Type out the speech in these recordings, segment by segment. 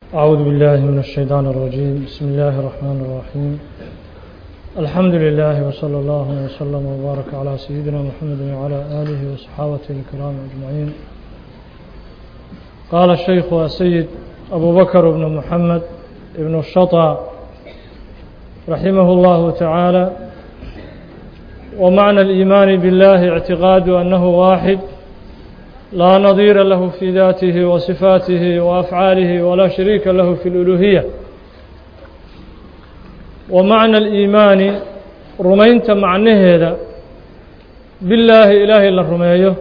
أعوذ بالله من الشيطان الرجيم. بسم الله الرحمن الرحيم. الحمد لله وصلى الله وسلم وبارك على سيدنا محمد وعلى آله وصحابته الكرام أجمعين. قال الشيخ السيد أبو بكر بن محمد بن الشطى رحمه الله تعالى: ومعنى الإيمان بالله اعتقاد أنه واحد لا نظير له في ذاته وصفاته وأفعاله ولا شريك له في الألوهية. ومعنى الإيمان رمينت معنى هذا بالله إله إلا الرميه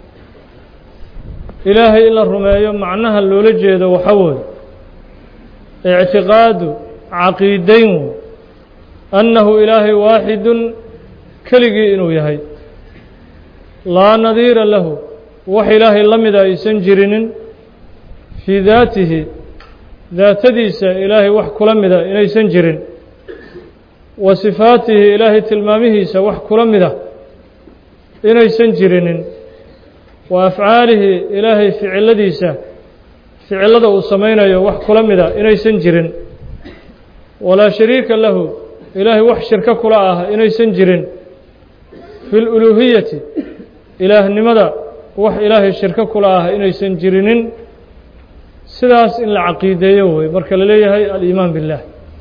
إله إلا الرميه معناها اللولجيد وحول اعتقاد عقيدين أنه إله واحد كلغي إنو يهي لا نظير له wax ilaahay la mid aysan jirinin fii daatihi daatadiisa ilaahay wax kula mida inaysan jirin wa sifaatihi ilaahay tilmaamihiisa wax kula mida inaysan jirinin wa afcaalihi ilaahay ficiladiisa ficilada uu samaynayo wax kula mida inaysan jirin walaa shariika lahu ilaahay wax shirko kula ah inaysan jirin fi luluuhiyati ilaahnimada wax ilaahay shirko kula ah inaysan jirinin sidaas in la caqiideeyo wey marka la leeyahay aliimaan billah.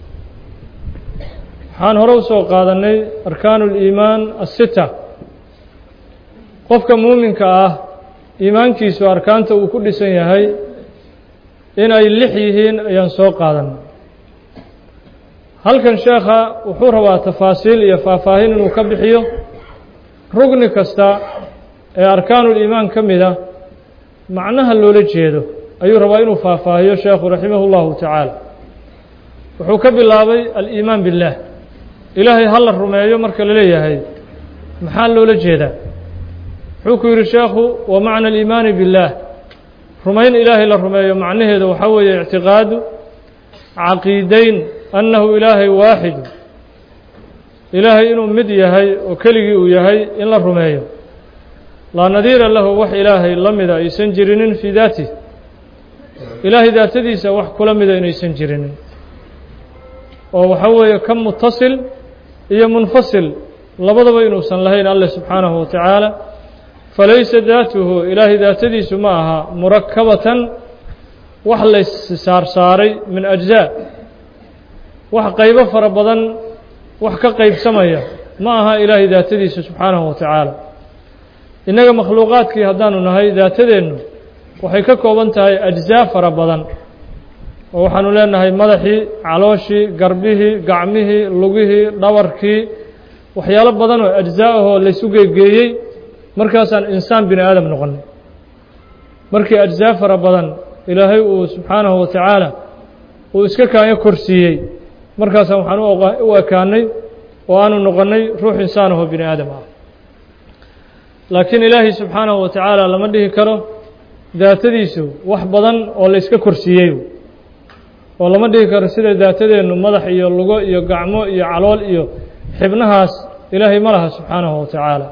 waxaan hore usoo qaadanay arkaanu liimaan asita. qofka muuminka ah iimaankiisu arkaanta uu ku dhisan yahay in ay 6 yihiin ayaan soo qaadanay. halkan sheekha wuxuu rabaa tafaasiil iyo faahfaahin inuu ka bixiyo rugni kasta ee arkaanuliimaan ka mida macnaha loola jeedo ayuu rabaa inuu faahfaahiyo sheekhu raximahu llahu tacaala. wuxuu ka bilaabay aliimaan billaah, ilaahay ha la rumeeyo marka la leeyahay maxaa loola jeedaa. wuxuu ku yidhi sheekhu: wa macna aliimaani billaah, rumayn ilaahay la rumeeyo macnaheedu waxaa weeye ictiqaadu caqiidayn annahu ilaahay waaxidu, ilaahay inuu mid yahay oo keligii uu yahay in la rumeeyo. laa nadiira lahu wax ilaahay la mida aysan jirinin fii daatih, ilaahay daatadiisa wax kula mida inaysan jirinin oo waxaa weeye ka mutasil iyo munfasil labadaba inuusan lahayn alle subxaanahu wa tacaala. falaysa daatuhu ilaahay daatadiisu ma aha murakabatan wax lays saarsaaray min ajzaa, wax qaybo fara badan wax ka qaybsamaya ma aha ilaahay daatadiisa subxaanahu wa tacaala. innaga makhluuqaadkii haddaanu nahay daatadeennu waxay ka kooban tahay ajzaa fara badan oo waxaanu leenahay madaxii, calooshii, garbihii, gacmihii, lugihii, dhabarkii, waxyaalo badan oo ajzaa ahoo laysu geegeeyey markaasaan insaan bini aadam noqonnay. markii ajzaa fara badan ilaahay uu subxaanahu wa tacaala uu iska kaanyo korsiiyey markaasaan waxaan u ekaanay oo aanu noqonnay ruux insaan ahoo bini aadam ah. laakiin ilaahay subxaanahu wa tacaala lama dhihi karo daatadiisu wax badan oo la yska korsiiyey oo lama dhihi karo sida daatadeennu madax iyo lugo iyo gacmo iyo calool iyo xibnahaas ilaahay ma laha subxaanahu wa tacaala.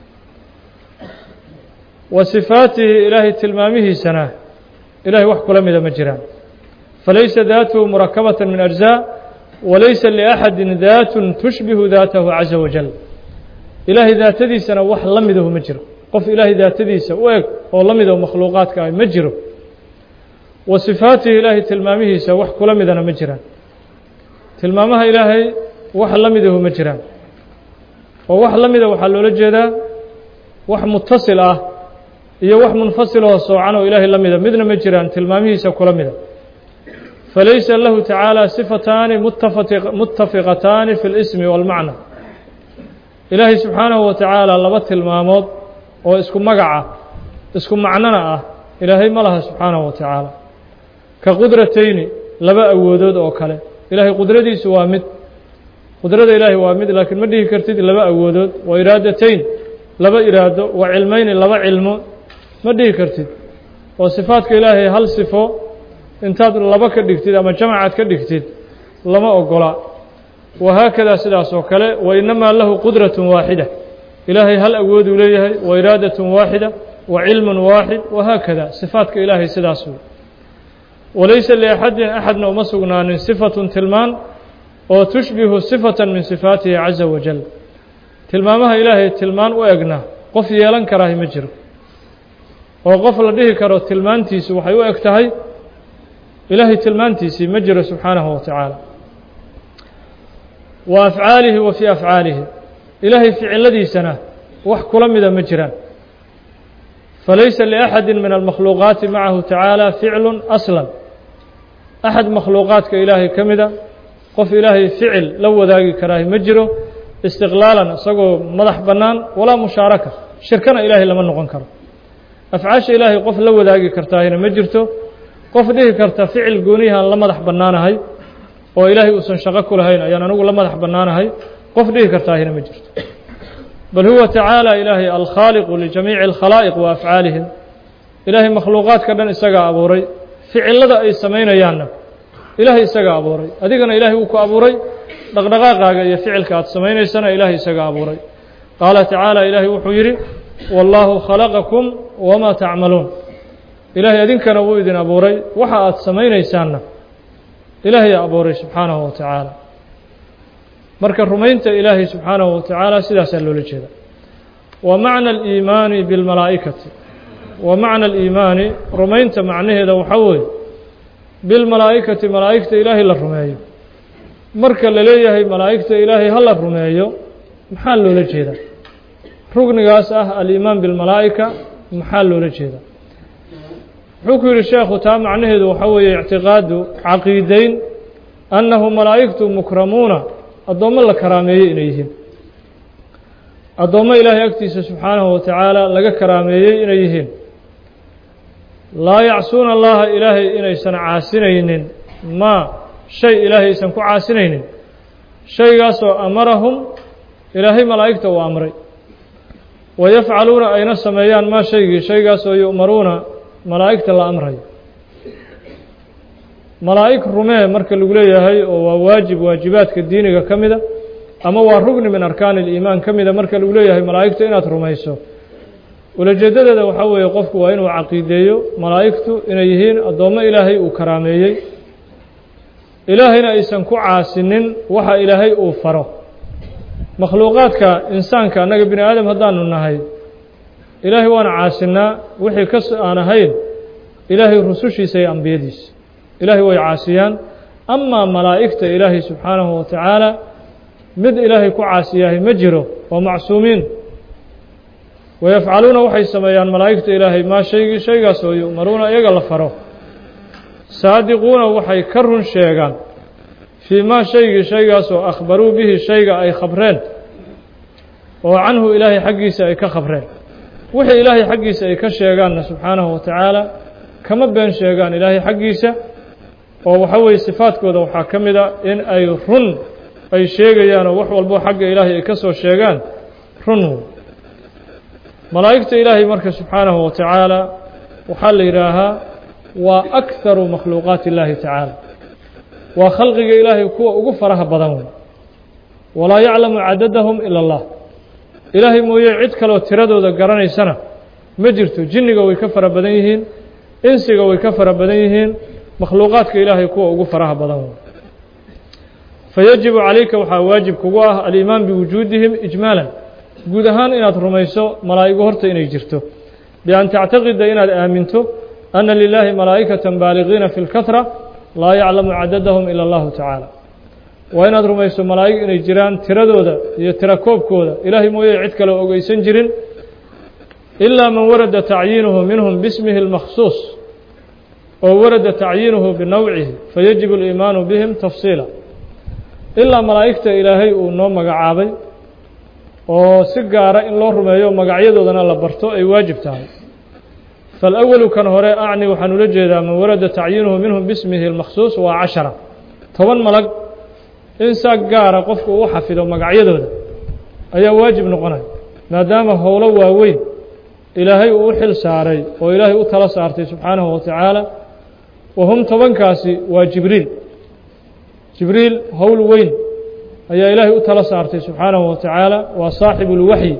wa sifaatihi ilaahay tilmaamihiisana ilaahay wax kula mida ma jiraan. falaysa daatuhu murakabatan min ajzaa walaysa liaxadin daatun tushbihu daatahu caza wajal. ilaahay daatadiisana wax la midahu ma jiro, qof ilaahay daatadiisa u eg oo la midaho makhluuqaadka ah ma jiro. wa sifaatihi ilaahay tilmaamihiisa wax kula midana ma jiraan, tilmaamaha ilaahay wax la midahu ma jiraan. oo wax la mida waxaa loola jeedaa wax mutasil ah iyo wax munfasil oo soocan oo ilaahay la mida midna ma jiraan tilmaamihiisa kula mida. falaysa lahu tacaala sifataani muttafiqataani fi اlismi wاlmacna. ilaahay subxaanahu wa tacaala laba tilmaamood oo isku magaca isku macnona ah ilaahay ma laha subxaanahu wa tacaala. ka qudratayni laba awoodood oo kale, ilaahay qudradiisu waa mid, qudrada ilaahay waa mid, laakiin ma dhihi kartid laba awoodood. wa iraadatayn laba iraado, wa cilmayni laba cilmo ma dhihi kartid. oo sifaadka ilaahay hal sifo intaad laba ka dhigtid ama jamacaad ka dhigtid lama ogola. wahaakadaa sidaas oo kale. wainamaa lahu qudratun waaxida, ilaahay hal awooduu leeyahay. wa iraadatun waaxida wa cilmun waaxid wahaakada. sifaadka ilaahay sidaas wey. walaysa liaxadin axadna uma sugnaanin sifatun tilmaan oo tushbihu sifatan min sifaatihi caza wajal tilmaamaha ilaahay tilmaan u egna qof yeelan karaahi ma jiro oo qof la dhihi karo tilmaantiisu waxay u eg tahay ilaahay tilmaantiisii ma jiro subxaanahu wa tacaala wa afcaalihi wa fii afcaalihi ilaahay ficiladiisana wax kula mida ma jiraan falaysa liaxadi min almakhluuqaati macahu tacaala ficlu aslan axad makhluuqaadka ilaahay ka mida qof ilaahay ficil la wadaagi karaahi ma jiro istiqlaalan isagoo madax bannaan walaa mushaaraka shirkana ilaahay lama noqon karo afcaasha ilaahay qof la wadaagi kartaahina ma jirto qof dhihi karta ficil gooniyahaan la madax bannaanahay oo ilaahay uusan shaqo ku lahayn ayaan anigu la madax bannaanahay qof dhihi kartaahina ma jirto bal huwa tacaala ilaahay alkhaaliqu lijamiici alkhalaa'iq wa afcaalihim ilaahay makhluuqaadka dhan isagaa abuuray ficillada ay samaynayaanna ilaahay isagaa abuuray adigana ilaahay wuu ku abuuray dhaqdhaqaaqaaga iyo ficilka aad samaynaysana ilaahay isagaa abuuray qaala tacaala ilaahay wuxuu yidhi wallaahu khalaqakum wamaa tacmaluun ilaahay idinkana wuu idin abuuray waxa aad samaynaysaanna ilaahayaa abuuray subxaanahu wa tacaala marka rumaynta ilaahay subxaanahu wa tacaala sidaasaa loola jeeda wa macna aliimaani bilmalaa'ikati wa macna aliimaani rumaynta macnaheeda waxaa weeye bilmalaa'ikati malaa'igta ilaahay la rumeeyo marka la leeyahay malaa'igta ilaahay ha la rumeeyo maxaa loola jeedaa rugnigaas ah aliimaan bilmalaa'ika maxaa loola jeedaa wuxuu ku yidhi sheekhu taa macnaheedu waxaa weeye ictiqaadu caqiidayn annahu malaa'igtu mukramuuna addoommo la karaameeyey inay yihiin addoommo ilaahay agtiisa subxaanahu wa tacaala laga karaameeyey inay yihiin laa yacsuuna allaha ilaahay inaysan caasinaynin maa shay ilaahay aysan ku caasinaynin shaygaasoo amarahum ilaahay malaa'igta uu amray wayafcaluuna ayna sameeyaan maa shaygii shaygaasoo yu'maruuna malaa'igta la amrayo malaa'ig rumee marka lagu leeyahay oo waa waajib waajibaadka diiniga ka mida ama waa rugni min arkaani aliimaan ka mida marka lagu leeyahay malaa'igta inaad rumayso ulajeedadeeda waxaa weeye qofku waa inuu caqiideeyo malaa'igtu inay yihiin addoommo ilaahay uu karaameeyey ilaahayna aysan ku caasinin waxa ilaahay uu faro makhluuqaadka insaanka annaga bini aadam haddaanu nahay ilaahay waana caasinaa wixii kas aan ahayn ilaahay rusushiisa iyo ambiyadiisa ilaahay way caasiyaan amaa malaa'igta ilaahay subxaanahu wa tacaala mid ilaahay ku caasiyahay ma jiro waa macsuumiin wayafcaluuna waxay sameeyaan malaa'igta ilaahay maa shaygii shaygaas oo yu'maruuna iyaga la faro saadiquuna waxay ka run sheegaan fii maa shaygii shaygaas oo akhbaruu bihi shayga ay khabreen oo canhu ilaahay xaggiisa ay ka khabreen wixii ilaahay xaggiisa ay ka sheegaanna subxaanahu wa tacaala kama been sheegaan ilaahay xaggiisa oo waxa weeye sifaadkooda waxaa ka mid a in ay run ay sheegayaanoo wax walbo xagga ilaahay ay ka soo sheegaan run malaa'igta ilaahay marka subxaanahu wa tacaala waxaa la yidhaahaa waa akharu makhluuqaati illaahi tacaala waa khalqiga ilaahay kuwa ugu faraha badan wey walaa yaclamu cadadahum ila allah ilaahay mooye cid kaloo tiradooda garanaysana ma jirto jinniga way ka fara badan yihiin insiga way ka fara badan yihiin makhluuqaadka ilaahay kuwa ugu faraha badan wey fayajibu calayka waxaa waajib kugu ah aliimaan biwujuudihim ijmaalan guud ahaan inaad rumayso malaa'igu horta inay jirto bian tactaqida inaad aaminto ana lilaahi malaa'ikatan baaligiina fi lkahra laa yaclamu cadadahum ila allahu tacaala waa inaad rumayso malaa'ig inay jiraan tiradooda iyo tira koobkooda ilaahay mooye cid kale ogeysan jirin ilaa man warada tacyiinuhu minhum bismihi اlmakhsuus oo warada tacyiinuhu binowcihi fayajibu aliimaanu bihim tafsiila ilaa malaa'igta ilaahay uu noo magacaabay oo si gaara in loo rumeeyo magacyadoodana la barto ay waajib tahay faalawalu kan hore acni waxaan ula jeedaa man warada tacyiinuhu minhum bismihi اlmakhsuus waa 10 10 malag in saa gaara qofku uu xafido magacyadooda ayaa waajib noqonaya maadaama howlo waaweyn ilaahay uu u xil saaray oo ilaahay u tala saartay subxaanahu wa tacaala wahum 10kaasi waa jibriil howl weyn ayaa ilaahay u tala saartay subxaanahu wa tacaala waa saaxibu اlwaxyi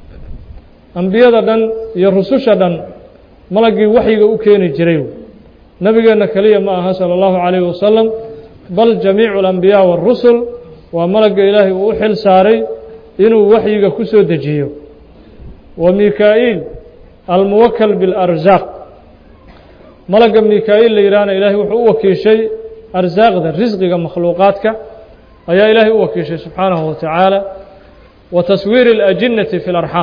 ambiyada dhan iyo rususha dhan malagii waxyiga u keeni jiray nabigeena kaliya ma aha salى الlahu عalayه wasalam bal jamiicu الأnbiyaa والrusul waa malagga ilaahay uu u xil saaray inuu waxyiga ku soo dejiyo wa mikaa'iil almuwakal biاlarzaaq malagga mikaa'iil la yidhaahna ilaahay wuxuu u wakiishay arsaaqda risqiga makhluuqaadka ayaa ilaahay u wakiishay subxaanahu wa tacaala wa taswiiri اlajinnati fi اlarxaam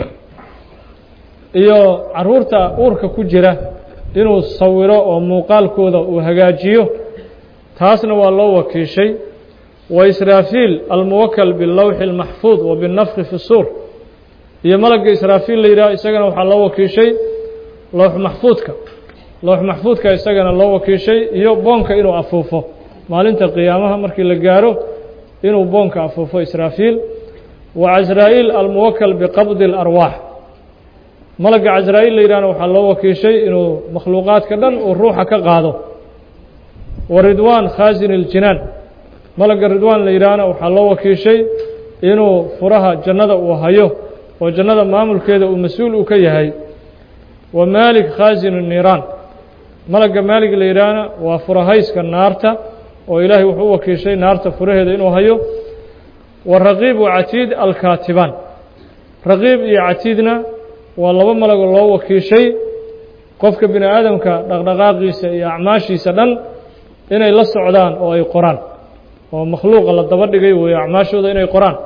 iyo caruurta uurka ku jira inuu sawiro oo muuqaalkooda uu hagaajiyo taasna waa loo wakiishay wa israafiil almuwakal bilawxi اlmaxfuud wa binnafki fi الsuur iyo malagga israafiil la yidhaha isagana waxaa loo wakiishay lowx maxfuudka isagana loo wakiishay iyo boonka inuu afuufo maalinta qiyaamaha markii la gaaro inuu boonka afuufo israafiil wa casraa'iil almuwakal biqabdi اlarwaax malagga casraa'iil la yidhahna waxaa loo wakiishay inuu makhluuqaadka dhan uu ruuxa ka qaado wa ridwaan khaasin اljinaan malagga ridwaan la yidhaahna waxaa loo wakiishay inuu furaha jannada uu hayo oo jannada maamulkeeda uu mas-uul uu ka yahay wa maalik khaasin الniiraan malagga maalig la yidhaahna waa furahayska naarta oo ilaahay wuxuu u wakiishay naarta furaheeda inuu hayo wa raqiib wa catiid alkaatibaan raqiib iyo catiidna waa laba malagoo loo wakiishay qofka bini aadamka dhaqdhaqaaqiisa iyo acmaashiisa dhan inay la socdaan oo ay qoraan oo makhluuqa la daba dhigay weeye acmaashooda inay qoraan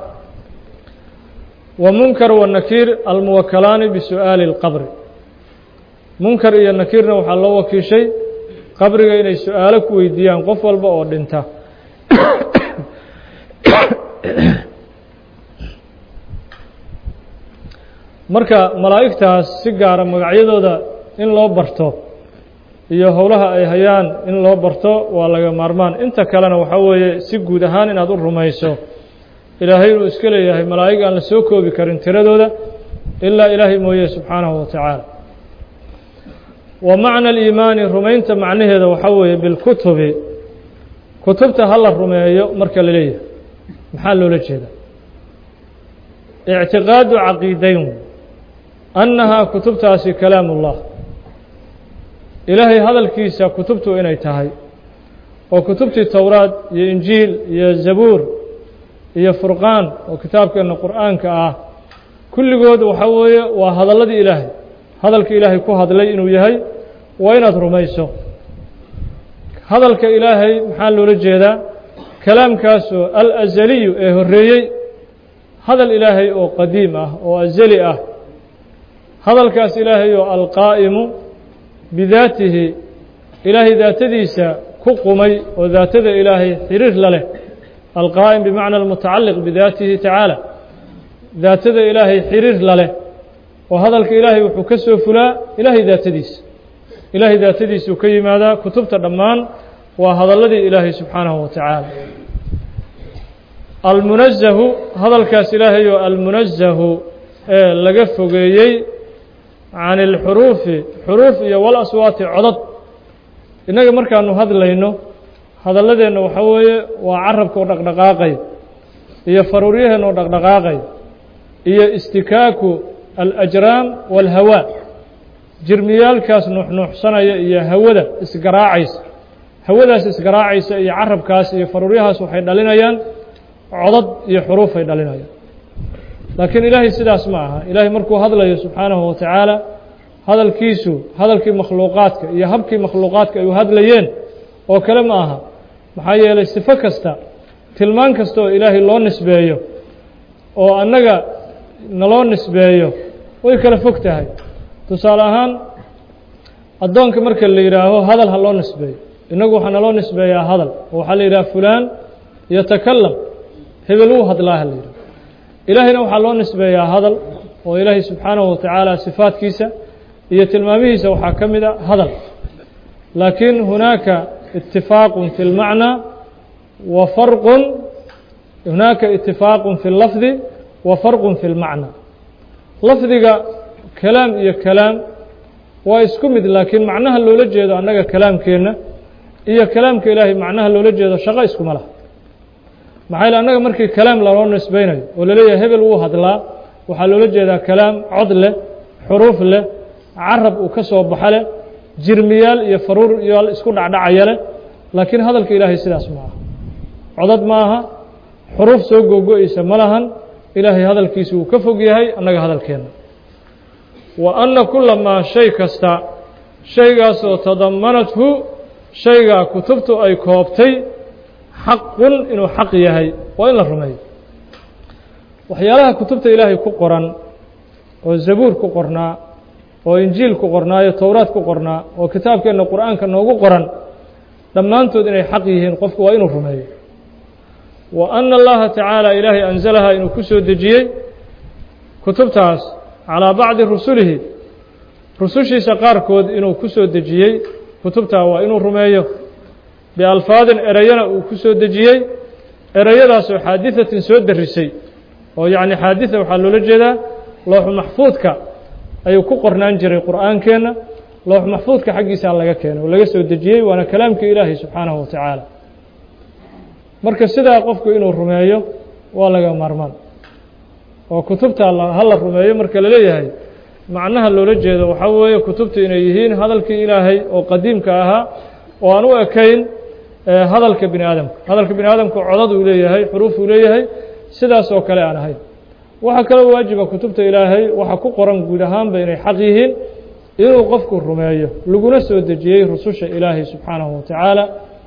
wa munkar wa nakiir almuwakalaani bisu'aali اlqabri munkar iyo nakiirna waxaa loo wakiishay qabriga inay su-aalo ku weydiiyaan qof walba oo dhinta marka malaa'igtaas si gaara magacyadooda in loo barto iyo howlaha ay hayaan in loo barto waa laga maarmaan inta kalena waxaa weeye si guud ahaan inaad u rumayso ilaahay inuu iska leeyahay malaa'ig aan la soo koobi karin tiradooda ilaa ilaahay mooye subxaanahu wa tacaala wa macna aliimaani rumaynta macnaheeda waxaa weeye bilkutubi kutubta ha la rumeeyo marka la leeyahay maxaa loola jeedaa ictiqaadu caqiidayn annahaa kutubtaasi kalaam ullah ilaahay hadalkiisa kutubtu inay tahay oo kutubtii towraad iyo injiil iyo zabuur iyo furqaan oo kitaabkeena qur'aanka ah kulligood waxaa weeye waa hadalladii ilaahay hadalka ilaahay ku hadlay inuu yahay waa inaad rumayso hadalka ilaahay maxaa loola jeedaa kalaamkaasoo alazaliyu ee horreeyey hadal ilaahay oo qadiim ah oo azali ah hadalkaas ilaahay oo alqaa'imu bidaatihi ilaahay daatadiisa ku qumay oo daatada ilaahay xiriir la leh alqaa'im bimacna almutacalliq bidaatihi tacaala daatada ilaahay xiriir la leh oo hadalka ilaahay wuxuu ka soo fulaa ilaahay daatadiisuu ka yimaadaa kutubta dhammaan waa hadalladii ilaahay subxaanahu wa tacaala almunazahu hadalkaas ilaahay oo almunazahu ee laga fogeeyey can اlxuruufi xuruuf iyo walaswaati codod innaga markaanu hadlayno hadalladeenna waxaa weeye waa carabka oo dhaqdhaqaaqay iyo faruuryaheenna oo dhaqdhaqaaqay iyo istikaaku alajraam wاlhawaa jirmiyaalkaas nuuxnuuxsanaya iyo hawada isgaraacaysa hawadaas isgaraacaysa iyo carabkaas iyo faruuryahaas waxay dhalinayaan codod iyo xuruufay dhalinayaan laakiin ilaahay sidaas ma aha ilaahay markuu hadlayo subxaanahu wa tacaala hadalkiisu hadalkii makhluuqaadka iyo habkii makhluuqaadka ay u hadlayeen oo kale ma aha maxaa yeelay sifo kasta tilmaan kasta oo ilaahay loo nisbeeyo oo annaga naloo nisbeeyo way kala fog tahay tusaale ahaan addoonka marka la yidhaaho hadal ha loo nisbeeyo innagu waxaa naloo nisbeeyaa hadal oo waxaa la yidhaha fulaan yatakalam hebel wuu hadlaa ha la yidhaho ilaahayna waxaa loo nisbeeyaa hadal oo ilaahay subxaanahu wa tacaala sifaadkiisa iyo tilmaamihiisa waxaa ka mid a hadal laakiin hunaaka itifaaqun fi اlmacnaa wa farqun hunaaka itifaaqun fi اllafdi wa farqun fi اlmacnaa lafdiga kalaam iyo kalaam waa isku mid laakiin macnaha loola jeedo annaga kalaamkeenna iyo kalaamka ilaahay macnaha loola jeedo shaqo iskuma laha maxaa yeele annaga markii kalaam laloo nisbaynayo oo laleeyahay hebel wuu hadlaa waxaa loola jeedaa kalaam cod leh xuruuf leh carab uu ka soo baxa leh jirmiyaal iyo faruur iyo isku dhacdhacaya leh laakiin hadalka ilaahay sidaas ma aha codad ma aha xuruuf soo gogo'aysa ma lahan ilaahay hadalkiisu uu ka fog yahay annaga hadalkeenna wa anna kulla maa shay kasta shaygaasoo tadamanathu shaygaa kutubtu ay koobtay xaqun inuu xaq yahay waa in la rumeeyo waxyaalaha kutubta ilaahay ku qoran oo zabuur ku qornaa oo injiil ku qornaa iyo towraad ku qornaa oo kitaabkeenna qur'aanka noogu qoran dhammaantood inay xaq yihiin qofku waa inuu rumeeyo wa anna allaha tacaala ilaahay anzalahaa inuu ku soo dejiyey kutubtaas calaa bacdi rusulihi rusushiisa qaarkood inuu ku soo dejiyey kutubtaa waa inuu rumeeyo bialfaadin ereyana uu ku soo dejiyey ereyadaasoo xaadiثatin soo darisay oo yacni xaadiثa waxaa loola jeedaa looxu maxfuudka ayuu ku qornaan jiray qur'aankeenna loox maxfuudka xaggiisaa laga keenay oo laga soo dejiyey waana kalaamkii ilaahay subxaanahu wa tacaala marka sidaa qofku inuu rumeeyo waa laga maarmaan oo kutubta ha la rumeeyo marka la leeyahay macnaha loola jeedo waxaa weeye kutubta inay yihiin hadalkii ilaahay oo qadiimka ahaa oo aan u ekayn hadalka bini aadamka hadalka bini aadamka codad uu leeyahay xuruuf uu leeyahay sidaas oo kale aan ahayn waxaa kaloo waajiba kutubta ilaahay waxa ku qoran guud ahaanba inay xaq yihiin inuu qofku rumeeyo laguna soo dejiyey rususha ilaahay subxaanahu wa tacaala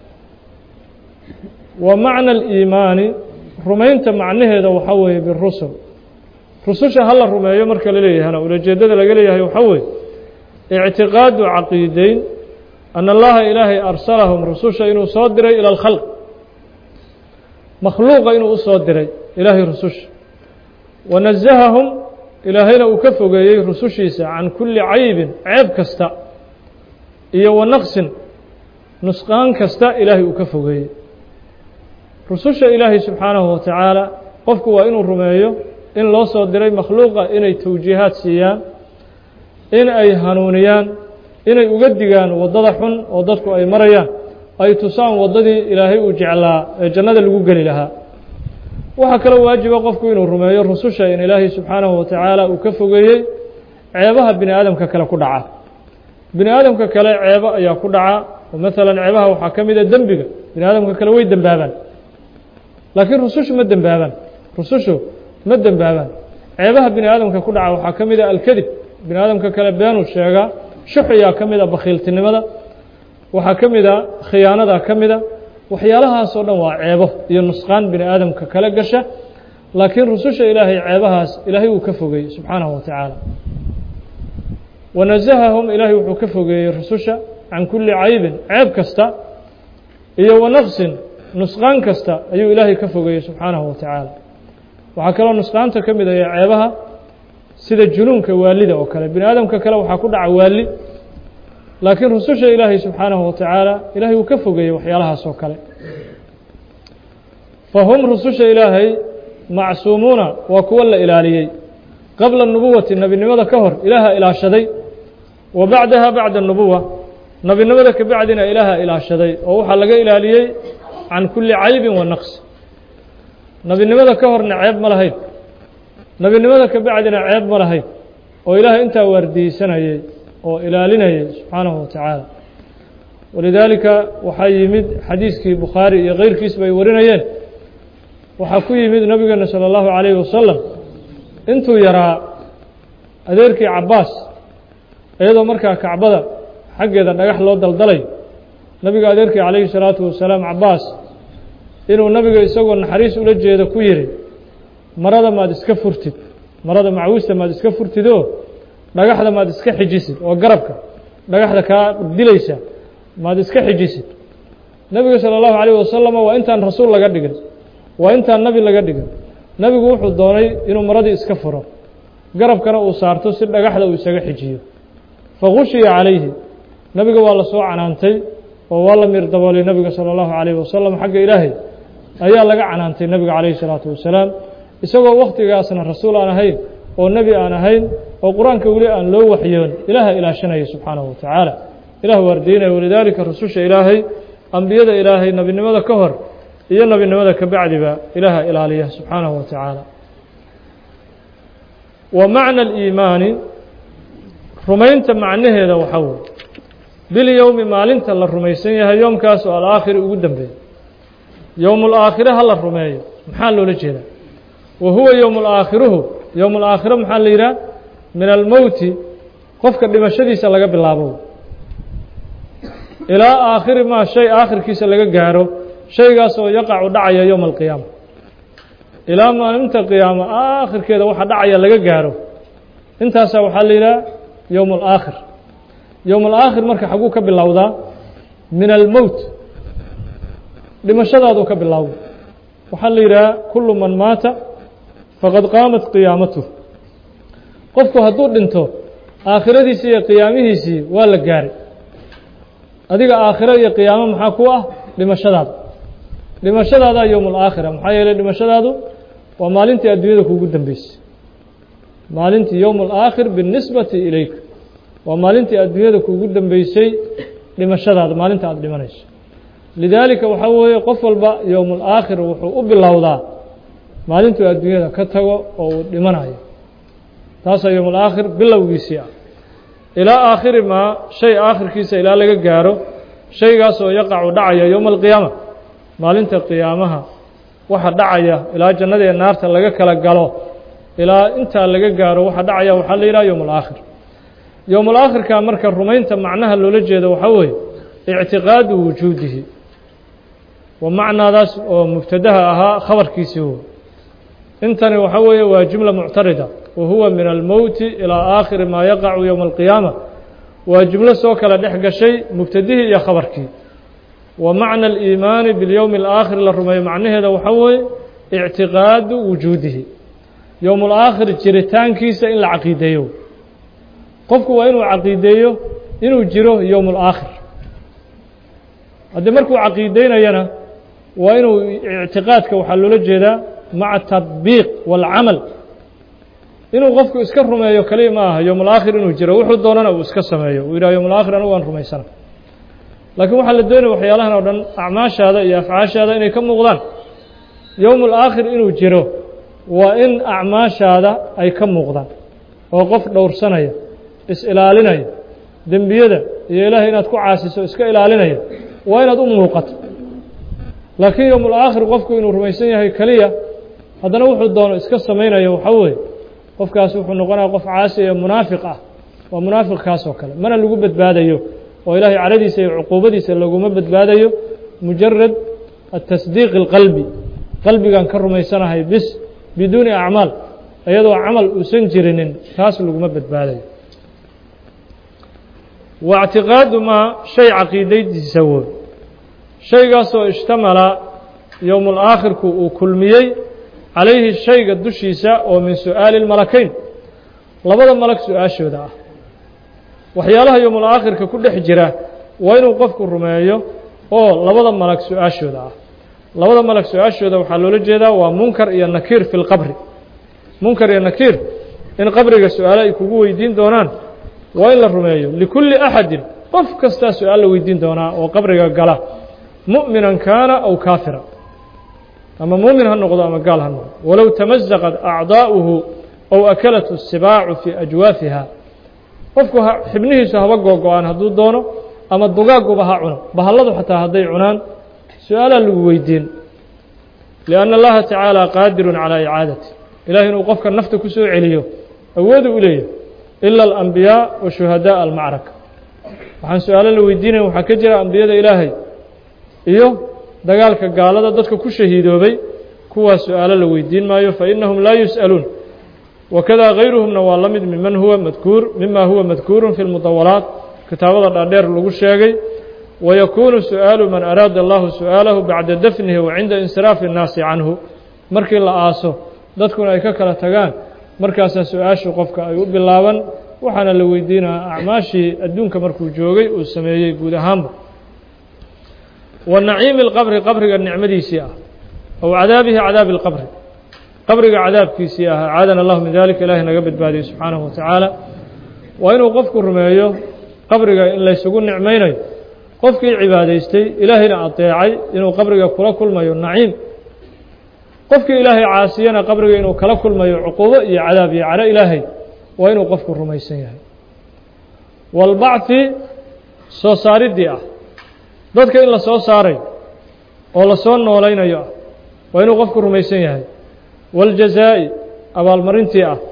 wa macna aliimaani rumaynta macnaheeda waxaa weeye birusul rususha ha la rumeeyo marka la leeyahana ulajeedada laga leeyahay waxaa weeye ictiqaadu caqiideyn أن allaha ilaahay arsalahum rususha inuu soo diray ilى اlkhalq makhluuqa inuu u soo diray ilaahay rususha wanazahahum ilaahayna uu ka fogeeyey rusushiisa can kuli caybin ceeb kasta iyo wanaqsin nusqaan kasta ilaahay uu ka fogeeyey rususha ilaahay subxaanahu wa tacaala qofku waa inuu rumeeyo in loo soo diray makhluuqa inay towjiihaad siiyaan in ay hanuuniyaan inay uga digaan waddada xun oo dadku ay marayaan ay tusaan waddadii ilaahay uu jeclaa ee jannada lagu geli lahaa waxaa kaloo waajiba qofku inuu rumeeyo rususha in ilaahay subxaanahu wa tacaala uu ka fogeeyey ceebaha bini aadamka kale ku dhaca bini aadamka kale ceebo ayaa ku dhaca oo maalan ceebaha waxaa ka mid a dembiga bini aadamka kale way dembaabaan laakiin rusushu ma dembaabaan rusushu ma dembaabaan ceebaha bini aadamka ku dhaca waxaa ka mid a alkadib bini aadamka kale beenuu sheegaa shuxyaa ka mid a bakhiiltinimada waxaa ka mid a khiyaanadaa ka mid a waxyaalahaasoo dhan waa ceebo iyo nusqaan bini aadamka kala gasha laakiin rususha ilaahay ceebahaas ilaahay wuu ka fogeeyey subxaanahu wa tacaala wanazahahum ilaahay wuxuu ka fogeeyey rususha can kuli caybin ceeb kasta iyo wanaqsin nusqaan kasta ayuu ilaahay ka fogeeyey subxaanahu wa tacaala waxaa kaloo nusqaanta ka mid aya ceebaha sida junuunka waalida oo kale bini aadamka kale waxaa ku dhaca waali laakiin rususha ilaahay subxaanahu wa tacaala ilaahay uu ka fogeeyey waxyaalahaas oo kale fahum rususha ilaahay macsuumuuna waa kuwa la ilaaliyey qabla nubuwati nebinimada ka hor ilaaha ilaashaday wa bacdaha bacda nubuwa nebinimada ka bacdina ilaaha ilaashaday oo waxaa laga ilaaliyey can kuli caybin wa naqs nebinimada ka horna ceeb ma lahayn nebinimada ka bacdina ceeb ma lahayn oo ilaahay intaa waardiyeysanayey oo ilaalinayay subxaanahu wa tacaala walidaalika waxaa yimid xadiiskii bukhaari iyo keyrkiisba ay warinayeen waxaa ku yimid nabigeena salى اllahu عalayhi wasalam intuu yaraa adeerkii cabaas iyadoo markaa kacbada xaggeeda dhagax loo daldalay nabiga adeerkii calayhi الsalaatu wasalaam cabaas inuu nabiga isagoo naxariis ula jeedo ku yihi marada maad iska furtid marada macwista maad iska furtid oo dhagaxda maad iska xijisid oo garabka dhagaxda kaa dilaysa maad iska xijisid nebiga salى اllahu عalayه wasalam waa intaan rasuul laga dhigin waa intaan nebi laga dhigin nebigu wuxuu doonay inuu maradii iska furo garabkana uu saarto si dhagaxda uu isaga xijiyo fakhushiya calayhi nebiga waa la soo canaantay oo waa la miir daboolay nebiga salى اllahu عalayه wasalam xagga ilaahay ayaa laga canaantay nebiga calayhi الsalaatu wasalaam isagoo wakhtigaasna rasuul aan ahayn oo nebi aan ahayn oo qur-aanka weli aan loo waxyoon ilaaha ilaashanaya subxaanahu wa tacaala ilah waardiinaya walidaalika rususha ilaahay ambiyada ilaahay nebinimada ka hor iyo nebinimada ka bacdiba ilaaha ilaaliya subxaanahu wa tacaala wa macna aliimaani rumaynta macnaheeda waxaa wey باليوم maalinta la rumaysan yahay yoomkaas oo alaakhir ugu dambeeyo yowm alaakhir hal la rumeeyo maxaa loola jeedaa wa huwa yowm alaakhiruhu yowm alaakhir maxaa la yiraahdaa min almowti qofka dhimashadiisa laga bilaabo ilaa aakhiri ma shay aakhirkiisa laga gaaro shaygaas oo yaqacu dhacaya yowm alqiyaama ilaa maalinta qiyaama aakhirkeeda waxa dhacaya laga gaaro intaas waxa la yiraahdaa yowm alaakhir yowm alaakhir marka xaguu ka bilowdaa min almowt dhimashadaadu ka bilowdo waxaa la yidhaha kullu man maata faqad qaamat qiyaamatuh qofku hadduu dhinto aakhiradiisii iyo qiyaamihiisii waa la gaaray adiga aakhiro iyo qiyaamo maxaa ku ah dhimashadaada yowm alaakhira maxaa yeelay dhimashadaadu waa maalintii adduunyada kuugu dambeysay maalintii yowm alaakhir binisbati ilayk waa maalintii adduunyada kuugu dambeysay dhimashadaada maalinta aada dhimanayso lidaalika waxaa weeye qof walba yowm alaakhir wuxuu u bilowdaa maalintuu adduunyada ka tago oo uu dhimanayo taasaa yowm alaakhir bilowgiisii ah ilaa aakhiri maa shay aakhirkiisa ilaa laga gaaro shaygaas oo yaqacu dhacaya yowma alqiyaama maalinta qiyaamaha waxa dhacaya ilaa jannada iyo naarta laga kala galo ilaa intaa laga gaaro waxa dhacaya waxaa la yidhaha yowm alaakhir yowm alaakhirka marka rumaynta macnaha loola jeedo waxaa weeye ictiqaadu wujuudihi wa macnaadaas oo mubtadaha ahaa khabarkiisii wo intani waxaa weeye waa jumla muctarida wa huwa min almowti ilaa aakhiri maa yaqacu yowma alqiyaama waa jumlo soo kala dhex gashay mubtadihii iyo khabarkii wa macna aliimaani bilyowmi alaakhir la rumeeyo macnaheeda waxaa weeye ictiqaadu wujuudihi yowm alaakhir jiritaankiisa in la caqiideeyo qofku waa inuu caqiideeyo inuu jiro yowm alaakhir haddii markuu caqiideynayana waa inuu ictiqaadka waxaa loola jeedaa maca tatbiiq waalcamal inuu qofku iska rumeeyo kaliya ma aha yowm alaakhir inuu jiro wuxuu doonana uu iska sameeyo uu yidhaha yowm alaakhir anigu waan rumaysana laakiin waxaa la doonaya waxyaalahan oo dhan acmaashaada iyo afcaashaada inay ka muuqdaan yowm alaakhir inuu jiro waa in acmaashaada ay ka muuqdaan oo qof dhowrsanaya is-ilaalinaya dembiyada iyo ilaahay inaad ku caasiso iska ilaalinaya waa inaad u muuqato laakiin yowm alaakhir qofku inuu rumaysan yahay keliya haddana wuxuu doono iska samaynayo waxaa weeye qofkaas wuxuu noqonaya qof caasi ee munaafiq ah waa munaafiqkaas oo kale mana lagu badbaadayo oo ilaahay caradiisa iyo cuquubadiisa laguma badbaadayo mujarad atasdiiq alqalbi qalbigan ka rumaysanahay bis biduuni acmaal iyadoo camal uusan jirinin taas laguma badbaadayo واعtiqاadu maa shay caqiidaydiisa woy shaygaasoo ishtamala yowm alaakhirku uu kulmiyey calayhi shayga dushiisa oo min su'aali اlmalakayn labada malag su-aashooda ah waxyaalaha yowm alaakhirka ku dhex jira waa inuu qofku rumeeyo oo labada malag su-aashooda ah labada malag su-aashooda waxaa loola jeedaa waa munkar iyo nakiir fi lqabri munkar iyo nakiir in qabriga su-aale ay kugu weydiin doonaan waa in la rumeeyo likulli axadin qof kastaa su-aal la weydiin doonaa oo qabriga gala mu'minan kaana aw kaafira ama muumin ha noqdo ama gaal ha noqdo walow tamazaqat acdaa'uhu aw akalat الsibaacu fii ajwaafiha qofku xibnihiisu haba googo-aan hadduu doono ama dugaaguba ha cuno bahalladu xataa hadday cunaan su-aalaa lagu weydiin lianna allaha tacaala qaadirun calaa icaadati ilahi inuu qofka nafta ku soo celiyo awoodu u leeyahay ila alambiyaa wa shuhadaءa almacraka waxaan su-aalo la weydiinaya waxaa ka jira ambiyada ilaahay iyo dagaalka gaalada dadka ku shahiidoobay kuwaas su-aalo la weydiin maayo fainahum laa yus'aluun wakada gayruhumna waa la mid mima huwa madkuuru fi lmudawalaat kitaabada dhaadheer lagu sheegay wayakuunu su-aalu man araada allahu su-aalahu bacda dafnihi wa cinda insiraafi الnaasi canhu markii la aaso dadkuna ay ka kala tagaan markaasaa su-aashu qofka ay u bilaaban waxaana la weydiinaya acmaashii adduunka markuu joogay uu sameeyey guud ahaanba wa naciimi اlqabri qabriga nicmadiisii ah aw cadaabihi cadaabi اlqabri qabriga cadaabkiisii ah acaadana allahu min dalika ilahi naga badbaadiyo subxaanahu watacaala waa inuu qofku rumeeyo qabriga in laysugu nicmaynayo qofkii cibaadaystay ilaahayna adeecay inuu qabriga kula kulmayo naciim qofkii ilaahay caasiyana qabriga inuu kala kulmayo cuquubo iyo cadaab iyo caro ilaahay waa inuu qofku rumaysan yahay waalbacthi soo saaridii ah dadka in la soo saaray oo la soo noolaynayo ah waa inuu qofku rumaysan yahay waljazaa'i abaalmarintii ah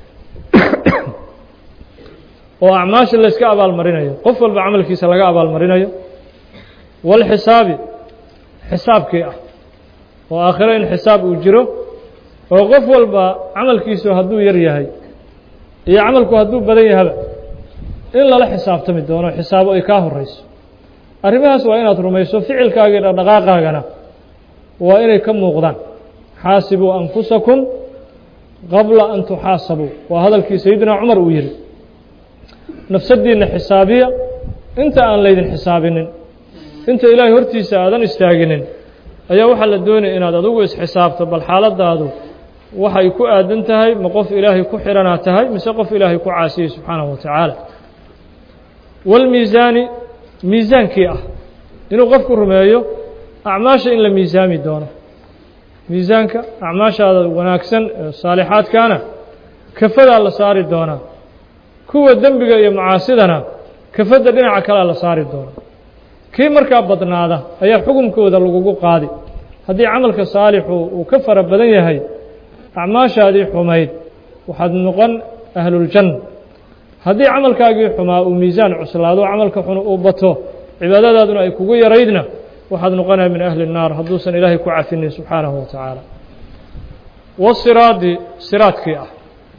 oo acmaasha la iska abaalmarinayo qof walba camalkiisa laga abaalmarinayo walxisaabi xisaabkii ah oo aakhiro in xisaab uu jiro oo qof walba camalkiisu hadduu yar yahay iyo camalku hadduu badan yahaba in lala xisaabtami doono xisaabo ay kaa horayso arrimahaas waa inaad rumayso ficilkaaga iyo dhaqdhaqaaqaagana waa inay ka muuqdaan xaasibuu anfusakum qabla an tuxaasabuu waa hadalkii sayidina cumar uu yihi nafsadiinna xisaabiya inta aan laydin xisaabinin inta ilaahay hortiisa aadan istaaginin ayaa waxaa la doonaya inaad adigu isxisaabto bal xaaladaadu waxay ku aadan tahay ma qof ilaahay ku xiranaa tahay mise qof ilaahay ku caasiyey subxaanahu wa tacaala walmiisaani miisaankii ah inuu qofku rumeeyo acmaasha in la miisaami doono miisaanka acmaashaada wanaagsan saalixaadkaana kafadaa la saari doonaa kuwa dembiga iyo macaasidana kafadda dhinaca kalea la saari doonaa kii markaa badnaada ayaa xukunkooda lagugu qaadi haddii camalka saalixu uu ka fara badan yahay acmaashaadii xumayd waxaad noqon ahluljanna haddii camalkaagii xumaa uu miisaan cuslaado camalka xun uu bato cibaadadaaduna ay kugu yaraydna waxaad noqonaya min ahli الnaar hadduusan ilaahay ku cafinin subxaanahu wa tacaala wasiraadi siraadkii ah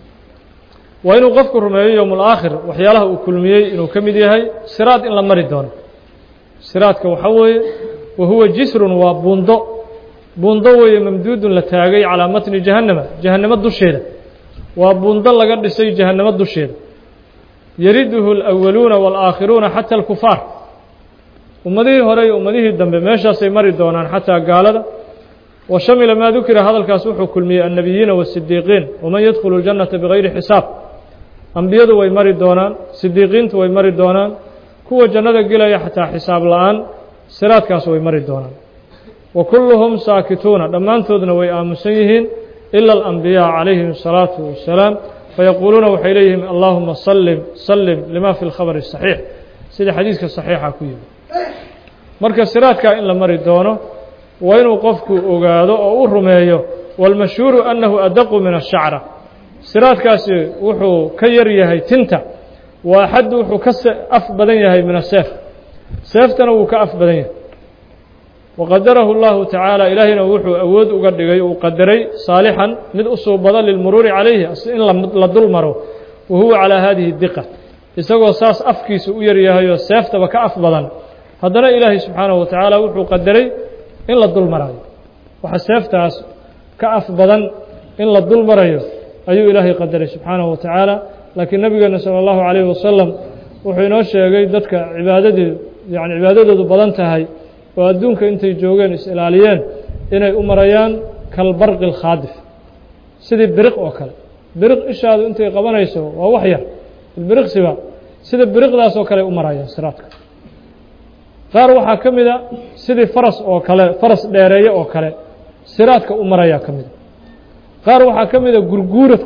waa inuu qofku rumeeyo yowm اlaakhir waxyaalaha uu kulmiyey inuu ka mid yahay siraad in la mari doono siraadka waxaa weeye wa huwa jisrun waa buundo weeye mamduudun la taagay calaa matni jahannamo dusheeda waa buundo laga dhisay jahannamo dusheeda yariduhu اlأwaluuna wاlآakhiruuna xata اlkufaar ummadihii hore iyo ummadihii dambe meeshaasay mari doonaan xataa gaalada wa shamila maa dukira hadalkaas wuxuu kulmiyey annabiyiina waالsidiiqiin waman yadkhulu اljannata bigayri xisaab ambiyadu way mari doonaan sidiiqiintu way mari doonaan kuwa jannada gelaya xataa xisaab la-aan siraadkaas way mari doonaan wa kulluhum saakituuna dhammaantoodna way aamusan yihiin ila alambiyaa calayhim الsalaatu wassalaam fayaquuluuna waxay leeyihiin allahuma sallim lima fi اlkhabari الصaxiix sida xadiiska صaxiixa ku yimi marka siraadkaa in la mari doono waa inuu qofku ogaado oo u rumeeyo wاlmashhuuru annahu adaqu min الshacra siraadkaasi wuxuu ka yar yahay tinta wa axaddu wuxuu ka af badan yahay min aseef seeftana wuu ka af badan yahay waqadarahu اllahu tacaala ilaahayna wuxuu awood uga dhigay uu qadaray saalixan mid u suubada lilmuruuri calayhi in la dul maro wa huwa calaa hadihi diqa isagoo saas afkiisa u yar yahayoo seeftaba ka af badan haddana ilaahay subxaanahu wa tacaala wuxuu qadaray in la dul marayo waxa seeftaas ka af badan in la dul marayo ayuu ilaahay qadaray subxaanahu wa tacaala laakiin nabigeena salى اllahu عalayhi wasalam wuxuu inoo sheegay dadka cibaadadoodu badan tahay oo adduunka intay joogeen is-ilaaliyeen inay u marayaan kalbarqi اlkhaadif sidii biriq oo kale biriq ishaadu intay qabanayso waa wax yar biriqsiba sida biriqdaas oo kale u marayaan siraadka qaar waxaa ka mida sidii faras oo kale faras dheereeye oo kale siraadka u marayaa ka mida qaar waxaa ka mida gurguurad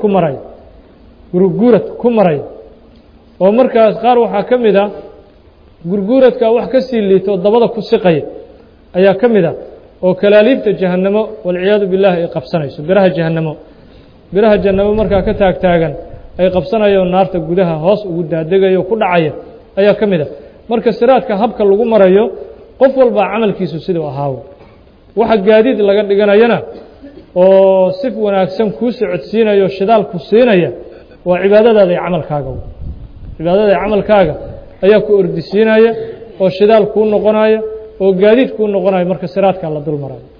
ku maraya oo markaas qaar waxaa ka mida gurguuradka wax ka sii liito oo dabada ku siqaya ayaa ka mida oo kalaaliibta jahannamo walciyaadu billahi ay qabsanayso biraha jahannamo markaa ka taagtaagan ay qabsanayo naarta gudaha hoos ugu daadegayo ku dhacaya ayaa ka mida marka siraadka habka lagu marayo qof walbaa camalkiisu siduu ahaawo waxa gaadiid laga dhiganayana oo si wanaagsan kuu socodsiinayo shidaal ku siinaya waa cibaadadaada iyo camalkaaga ayaa ku ordisiinaya oo shidaal kuu noqonaya oo gaadiid kuu noqonaya marka siraadkaa la dul marayo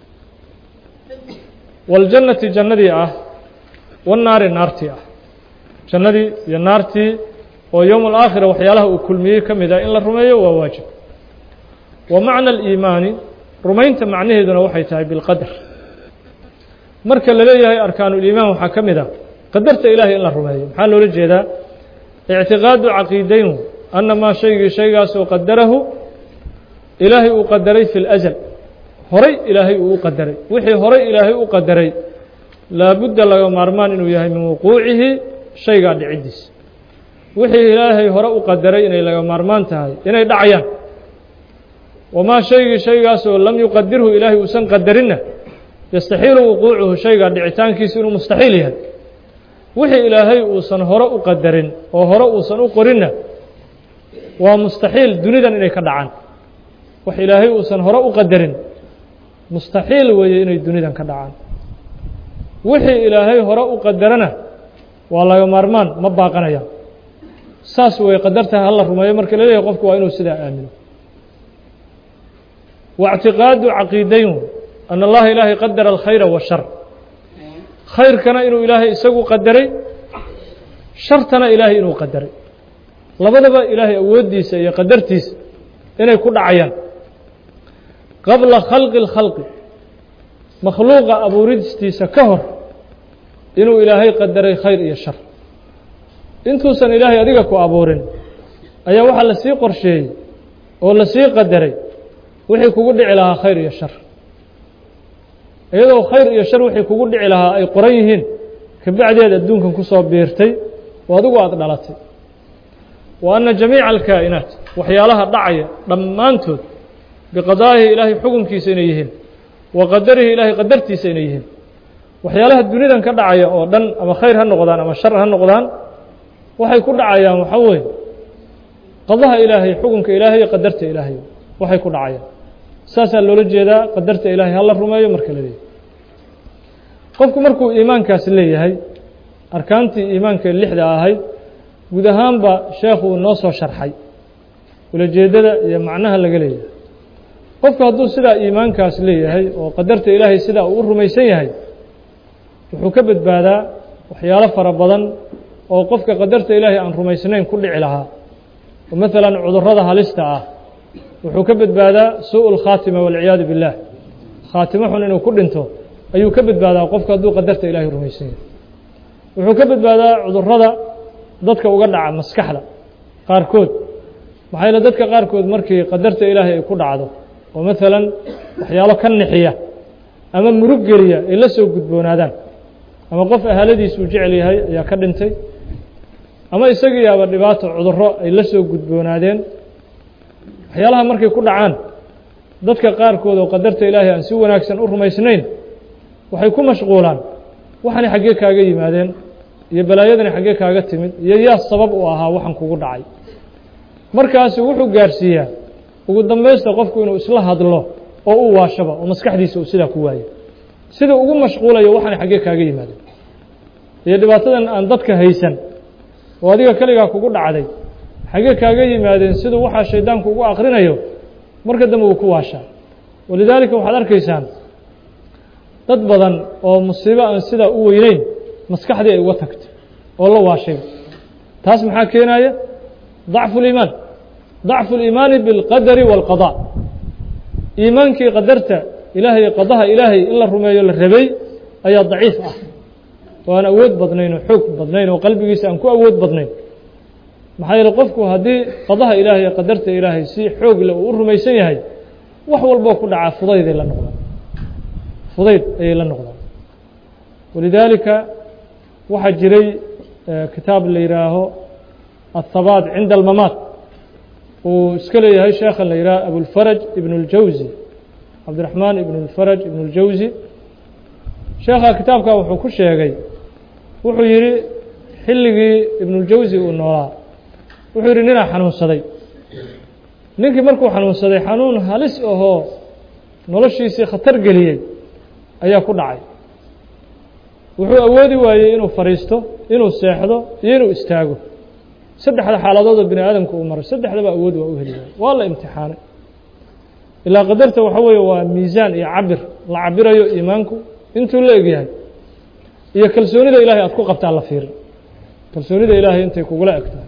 waljannati jannadii ah wannaari naartii ah jannadii iyo naartii oo yowm alaakhira waxyaalaha uu kulmiyey ka mid ah in la rumeeyo waa waajib wa macna aliimaani rumaynta macnaheeduna waxay tahay bilqadar marka la leeyahay arkaanuliimaan waxaa ka mid ah qadarta ilaahay in la rumeeyo maxaa loola jeedaa ictiqaadu caqiidayn anna maa shaygaasoo qadarahu ilaahay uu qadaray fi اlأsl horay ilaahay uu u qadaray wixii horay ilaahay u qadaray laabudda laga maarmaan inuu yahay min wuquucihi shaygaa dhiciddiisa wixii ilaahay hore u qadaray inay laga maarmaan tahay inay dhacayaan wamaa shaygaasoo lam yuqadirhu ilaahay uusan qadarinna yastaxiilu wuquucuhu shaygaa dhicitaankiisu inuu mustaxiil yahay wixii ilaahay uusan hore u qadarin oo hore uusan u qorinna waa mustaxiil dunidan inay ka dhacaan wax ilaahay uusan hore u qadarin mustaxiil weeye inay dunidan ka dhacaan wixii ilaahay hore u qadarana waa laga maarmaan ma baaqanayaan saas way qadartaha hala rumeeyo marka la leeyahay qofku waa inuu sidaa aamino واعtiqاadu caqiidayn أن الlaha ilaahay qadara الkhayra والshar khayrkana inuu ilaahay isagu qadaray shartana ilaahay inuu qadaray labadaba ilaahay awooddiisa iyo qadartiisa inay ku dhacayaan qabla khalqi الkhalqi makhluuqa abuuristiisa ka hor inuu ilaahay qadaray khayr iyo shar intuusan ilaahay adiga ku abuurin ayaa waxaa la sii qorsheeyey oo la sii qadaray wixii kugu dhici lahaa khayr iyo shar iyadoo khayr iyo shar wixii kugu dhici lahaa ay qoran yihiin kabacdeed adduunkan ku soo biirtay oo adigu aada dhalatay wa anna jamiica alkaa'inaat waxyaalaha dhacaya dhammaantood biqadaa'ihi ilaahay xukunkiisa inay yihiin wa qadarihi ilaahay qadartiisa inay yihiin waxyaalaha dunidan ka dhacaya oo dhan ama khayr ha noqdaan ama shar ha noqdaan waxay ku dhacayaan waxaa weeye qadaha ilaahay xukunka ilaahay iyo qadarta ilaahay waxay ku dhacayaan saasaa loola jeedaa qadarta ilaahay hala rumeeyo marka la leeyahay qofku markuu iimaankaasi leeyahay arkaantii iimaanka lixda ahayd guud ahaanba sheekhu uu noo soo sharxay ulajeedada iyo macnaha laga leeyahay qofku hadduu sidaa iimaankaas leeyahay oo qadarta ilaahay sidaa uu u rumaysan yahay wuxuu ka badbaadaa waxyaalo fara badan oo qofka qadarta ilaahay aan rumaysnayn ku dhici lahaa oo maalan cudurrada halista ah wuxuu ka badbaadaa suuء الkhaatima wاlciyaadu biالlah khaatimo xun inuu ku dhinto ayuu ka badbaadaa qofka hadduu qadarta ilaahay rumaysan yahay wuxuu ka badbaadaa cudurrada dadka uga dhaca maskaxda qaarkood maxaa yeele dadka qaarkood markii qadarta ilaahay ay ku dhacdo oo maalan waxyaalo ka nixiya ama murug geliya ay la soo gudboonaadaan ama qof ahaaladiisuu jecel yahay ayaa ka dhintay ama isagiiaba dhibaato cudurro ay la soo gudboonaadeen waxyaalaha markay ku dhacaan dadka qaarkood oo qadarta ilaahay aan si wanaagsan u rumaysnayn waxay ku mashquulaan waxani xaggee kaaga yimaadeen iyo balaayadani xaggee kaaga timid iyo yaa sabab u ahaa waxan kugu dhacay markaasi wuxuu gaarsiiyaa ugu dambaysta qofku inuu isla hadlo oo u waashaba oo maskaxdiisa uu sidaa ku waayo sida ugu mashquulayo waxani xaggee kaaga yimaadeen iyo dhibaatadan aan dadka haysan oo adiga keligaa kugu dhacday xaggee kaaga yimaadeen siduu waxaa shaydaanku ugu akrinayo marka dambe uu ku waashaa walidaalika waxaad arkaysaan dad badan oo musiibo aan sidaa u weyneyn maskaxdii ay uga tagto oo la waashay taas maxaa keenaya ضacfu اliimaan ضacfu اliimaani biاlqadari wاlqaضاء iimaankii qadarta ilaahay qadaha ilaahay in la rumeeyo la rabay ayaa daciif ah oo aan awood badnayn oo xoog badnayn oo qalbigiisa aan ku awood badnayn maxaa yeele qofku haddii qadaha ilaahay iyo qadarta ilaahay si xoog leh uu u rumaysan yahay wax walboo ku dhacaa fudayday la noqdaan fudayd ayay la noqdaan walidaalika waxaa jiray kitaab la yihaaho الhabaat cinda almamaat uu iska leeyahay sheekhan la yihaaho abulfaraj ibn اljawzi cabdiraxmaan ibn اlfaraj ibn اljawzi sheekha kitaabka wuxuu ku sheegay wuxuu yihi xilligii ibn اljawzi uu noolaa wuxuu yidhi ninaa xanuunsaday ninkii markuu xanuunsaday xanuun halis ahoo noloshiisii khatar geliyey ayaa ku dhacay wuxuu awoodi waayey inuu fadhiisto inuu seexdo iyo inuu istaago saddexda xaaladoodoo bini aadamka uu maray saddexdaba awood waa u heli waayey waa la imtixaanay ilaa qadarta waxaa weeye waa miisaan iyo cabir la cabirayo iimaanku intuu la egyahay iyo kalsoonida ilahay aad ku qabtaa la fiiri kalsoonida ilaahay intay kugula egtahay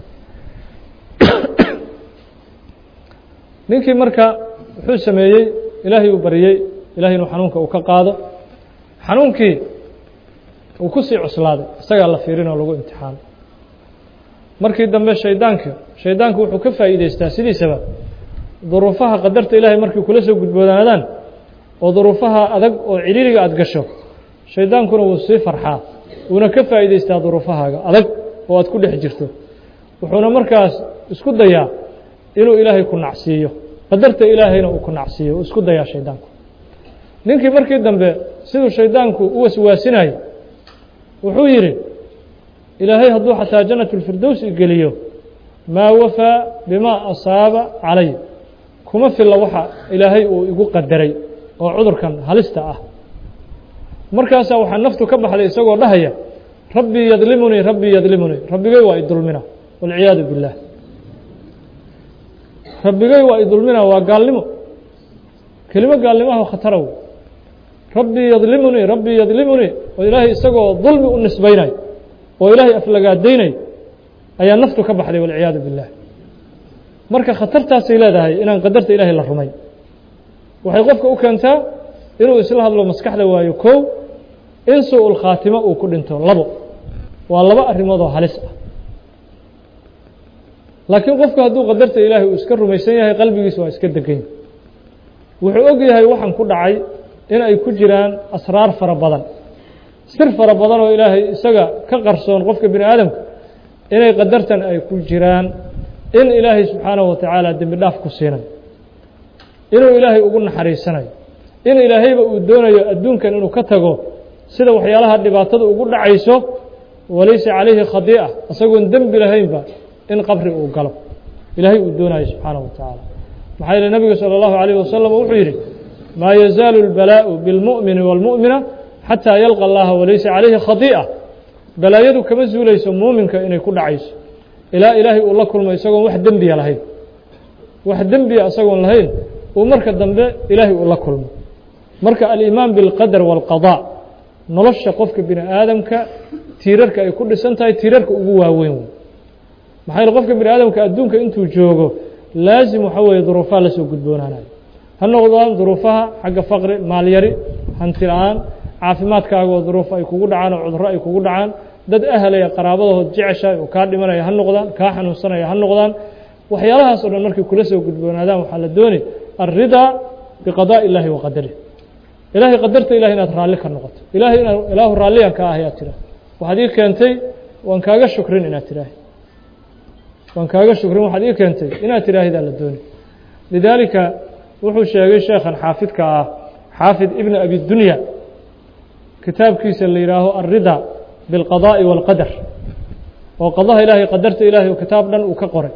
ninkii marka wuxuu sameeyey ilaahay uu baryey ilahay inuu xanuunka uu ka qaado xanuunkii uu ku sii cuslaaday isagaa la fiirin oo lagu imtixaano markii dambe shaydaanku wuxuu ka faa'iidaystaa sidiisaba duruufaha qadarta ilaahay markay kula soo gudboonaadaan oo duruufaha adag oo ciriiriga aad gasho shaydaankuna wuu sii farxaa wuuna ka faa'iidaystaa duruufahaaga adag oo aad ku dhex jirto wuxuuna markaas isku dayaa inuu ilaahay ku nacsiiyo qadarta ilaahayna uu ku nacsiiyo isku dayaa shaydaanku ninkii markii dambe siduu shaydaanku u waswaasinayay wuxuu yidhi ilaahay hadduu xataa jannatulfirdows igeliyo maa wafaa bimaa asaaba calay kuma filla waxa ilaahay uu igu qadaray oo cudurkan halista ah markaasaa waxaa naftu ka baxday isagoo dhahaya rabbii yadlimunii rabbigay waa idulmina walciyaadu billaah rabbigay waa idulmina waa gaalnimo kelimo gaalnimaha khatara wey rabbii yadlimunii oo ilaahay isagoo dulmi u nisbaynayo oo ilaahay aflagaadaynay ayaa naftu ka baxday walciyaadu billaah marka khatartaasay leedahay inaan qadarta ilaahay la rumayn waxay qofka u keentaa inuu isla hadlo maskaxda waayo kow in suu-ul khaatimo uu ku dhinto labo waa laba arrimood oo halis ah laakiin qofku hadduu qadarta ilaahay uu iska rumaysan yahay qalbigiisa waa iska degan wuxuu og yahay waxaan ku dhacay in ay ku jiraan asraar fara badan sir fara badan oo ilaahay isaga ka qarsoon qofka bini aadamka inay qadartan ay ku jiraan in ilaahay subxaanahu wa tacaala dembi dhaaf ku siinayo inuu ilaahay ugu naxariisanayo in ilaahayba uu doonayo adduunkan inuu ka tago sida waxyaalaha dhibaatada ugu dhacayso walaysa calayhi khadii'a isagoon dembi lahaynba in qabri uu galo ilaahay uu doonayo subxaanahu wa tacaala maxaa yeele nebigu salى اllahu عalayه wasalam wuxuu yidhi maa yazaalu اlbalaaءu biاlmu'mini wاlmu'mina xataa yalqa allaha walaysa calayhi khadii'a balaayadu kama zuulayso muuminka inay ku dhacayso ilaa ilaahay uu la kulmo isagoon wax dembiya lahayn wax dembiya isagoon lahayn uu marka dambe ilaahay uu la kulmo marka aliimaan biاlqadar wاlqaضاء nolosha qofka bini aadamka tiirarka ay ku dhisan tahay tiirarka ugu waaweyn wey maxaa yeele qofka bini aadamka adduunka intuu joogo laazim waxa weeye duruufaha la soo gudboonaanayo ha noqdaan duruufaha xagga faqri maalyari hanti la-aan caafimaadkaaga oo duruuf ay kugu dhacaan oo cudurro ay kugu dhacaan dad ahalaya qaraabadahood jeceshahay oo kaa dhimanaya ha noqdaan kaa xanuunsanaya ha noqdaan waxyaalahaas oo dhan markay kula soo gudboonaadaan waxaa la doonay alridaa biqadaaءi illaahi wa qadarih ilaahay qadarta ilahay inaad raalli ka noqoto ilaahay ilaahu raalliyan ka ah ayaad tiraa waxaad ii keentay waan kaaga shukrin inaad tiraahi waan kaaga shukrin waxaad ii keentay inaad tiraahidaa la doonay lidaalika wuxuu sheegay sheekhan xaafidka ah xaafid ibn abi dunya kitaabkiisa la yihaaho alridaa biاlqadaaءi wاlqadar oo qadaha ilaahay qadarta ilaahay oo kitaab dhan uu ka qoray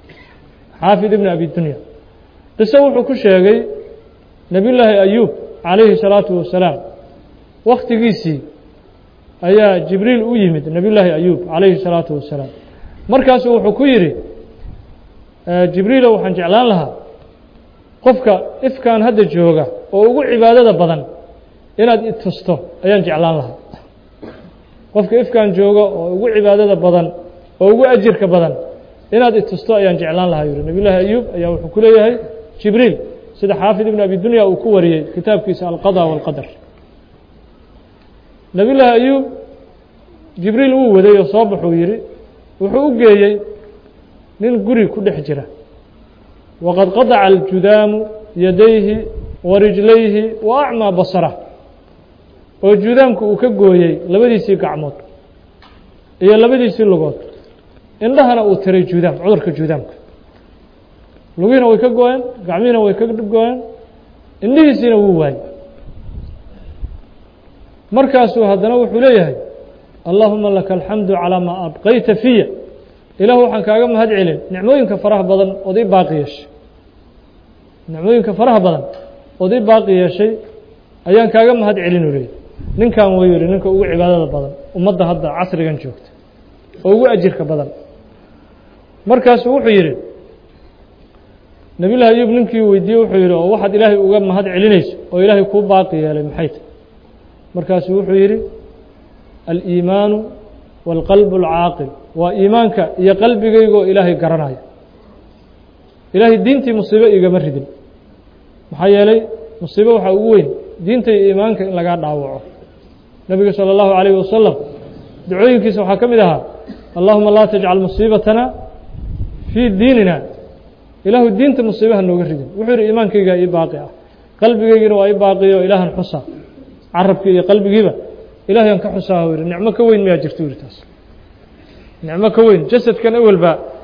xaafid ibn abi dunya qiso wuxuu ku sheegay nebiy llaahi ayuub calayhi الsalaaةu wasalaam waktigiisii ayaa jibriil u yimid nebiy llaahi ayuub calayhi الsalaaةu wasalaam markaasuu wuxuu ku yidhi jibriilo waxaan jeclaan lahaa qofka ifkaan hadda jooga oo ugu cibaadada badan inaad i tusto ayaan jeclaan lahaa qofka ifkaan jooga oo ugu cibaadada badan oo ugu ajirka badan inaad i tusto ayaan jeclaan lahaa yuri nebiy llaahi ayuub ayaa wuxuu ku leeyahay jibriil sida xaafid ibn abi dunya uu ku wariyey kitaabkiisa alqada wاlqadar nebiy llaahi ayuub jibriil wuu waday oo soo baxuu yidhi wuxuu u geeyey nin guri ku dhex jira waqad qadaca aljudaamu yadayhi wa rijlayhi wa acmaa basarah oo judaamku uu ka gooyey labadiisii gacmood iyo labadiisii lugood indhahana uu tiray judaam cudurka judaamka lugihiina way ka gooyeen gacmihiina way ka gooyeen indhihiisiina wuu waayey markaasuu haddana wuxuu leeyahay allahuma laka alxamdu calaa maa abqayta fiya ilahu waxaan kaaga mahad celin nicmooyinka faraha badan ood ii baaqi yeeshay nicmooyinka faraha badan ood ii baaqi yeeshay ayaan kaaga mahad celin u leeyay ninkan way yihi ninka ugu cibaadada badan ummadda hadda casrigan joogta oo ugu ajirka badan markaasuu wuxuu yidhi nebiy llaahi ayuub ninkii weydiiyey wuxuu yidhi oo waxaad ilaahay uga mahad celinayso oo ilaahay kuu baaqi yeelay maxay tahy markaasuu wuxuu yidhi aliimaanu wاlqalb اlcaaqil waa iimaanka iyo qalbigaygoo ilaahay garanaya ilaahay diintii musiibo igama ridin maxaa yeelay musiibo waxaa ugu weyn diinta iyo iimaanka in lagaa dhaawaco nebiga salى اllahu عalayه wasalam ducooyinkiisa waxaa ka mid ahaa allahuma laa tajcal musiibatana fii diinina ilaahu diinta musiibaha nooga ridin wuxuu yihi iimaankaygaa ii baaqi ah qalbigaygina waa ii baaqiyo ilaahan xusa carabkii iyo qalbigiiba ilahay aan ka xusaa u yihi nicmo ka weyn mayaa jirta u yihi taas nicmo ka weyn jasadkan awelba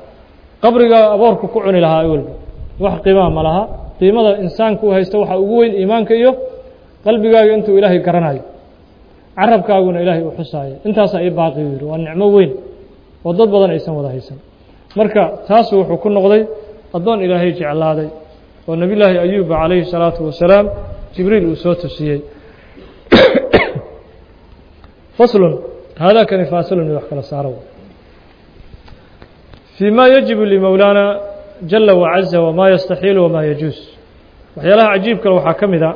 qabriga aboorku ku cuni lahaa awalba wax qiimaa ma laha qiimada insaanku u haysto waxaa ugu weyn iimaanka iyo qalbigaaga intuu ilaahay garanayo carabkaaguna ilaahay u xusaayo intaasaa ii baaqi u yidhi waa nicmo weyn oo dad badan aysan wada haysan marka taasu wuxuu ku noqday addoon ilaahay jeclaaday oo nebiyullaahi ayuuba calayhi salaatu wasalaam jibriil uu soo tusiyey faslun haadaakani faasilun mid wax kala saaro fii ma yajibu limowlaana jala wacaza wamaa yastaxiilu wamaa yajuus waxyaalaha cajiibkale waxaa ka mid a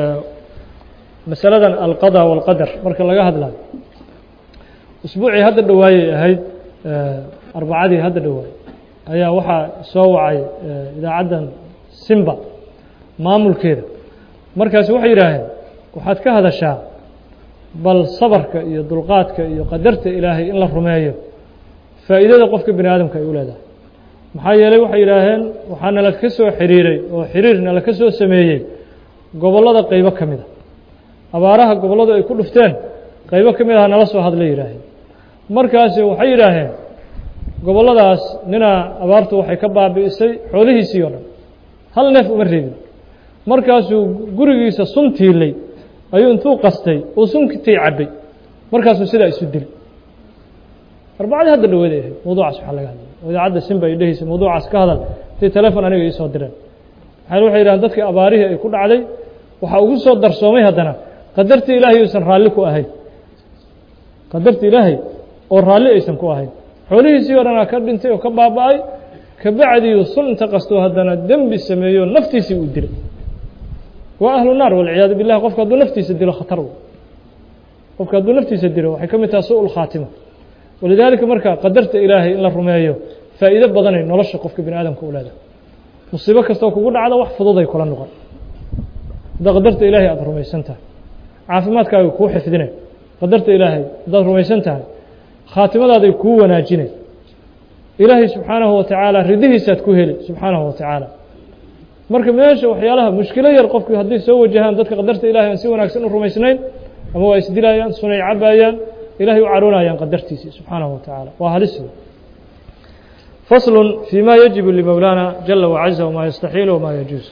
masaladan alqada waalqadar marka laga hadlayo usbuucii hadda dhowaayey ahayd arbacadii hadda dhowaay ayaa waxaa soo wacay idaacaddan simba maamulkeeda markaasi waxay yidhaaheen waxaad ka hadashaa bal sabarka iyo dulqaadka iyo qadarta ilaahay in la rumeeyo faa'iidada qofka bini aadamka ay u leedahay maxaa yeelay waxay yidhaaheen waxaa nala ka soo xiriiray oo xiriir nala ka soo sameeyey gobollada qaybo ka mid a abaaraha gobolladu ay ku dhufteen qaybo ka mid aha nala soo hadlay yidhaaheen markaasi waxay yidhaaheen gobolladaas ninaa abaartu waxay ka baabi'isay xoolihiisii oo dhan hal neef uma reebin markaasuu gurigiisa sun tiilay ayuu intuu qastay uu sunkitii cabbay markaasuu sidaa isu dili arbacadii hadda dhaweeday ahayd mawduucaas waxaa laga hadlay oo idaacadda simba ay dhehaysa mawduucaas ka hadal intay telefon aniga ii soo direen waxay yidhahaan dadkii abaarihii ay ku dhacday waxaa ugu soo darsoomay haddana qadartii ilaahay uusan raalli ku ahayn qadartii ilaahay oo raalli aysan ku ahayn xoolihiisii oo dhanaa ka dhintay oo ka baaba'ay kabacdiiu sun inta qastoo haddana dembi sameeyo naftiisii uu dilay waa ahlu naar walciyaadu billah qofka hadduu naftiisa dilo khatar qofka hadduu naftiisa dilo waxay ka mid taha su-ul khaatima walidaalika marka qadarta ilaahay in la rumeeyo faa'iido badanay nolosha qofka bini aadamka u leedahay musiibo kastoo kugu dhacdo wax fududay kula noqon haddaa qadarta ilaahay aada rumaysan tahay caafimaadkaaga kuu xifdinay qadarta ilaahay haddaad rumaysan tahay khaatimadaada kuu wanaajinay ilaahay subxaanahu watacaala ridihiisaad ku heli subxaanahu watacaala marka meesha waxyaalaha mushkilo yar qofku hadday soo wajahaan dadka qadarta ilahay aan si wanaagsan u rumaysnayn ama waa isdilayaan sunay cabayaan ilahay u caroonayaan qadartiisii subxaanahu watacaala waa halis faslun fii ma yajibu limowlaana jala wacaza wamaa yastaxiilu wamaa yajuus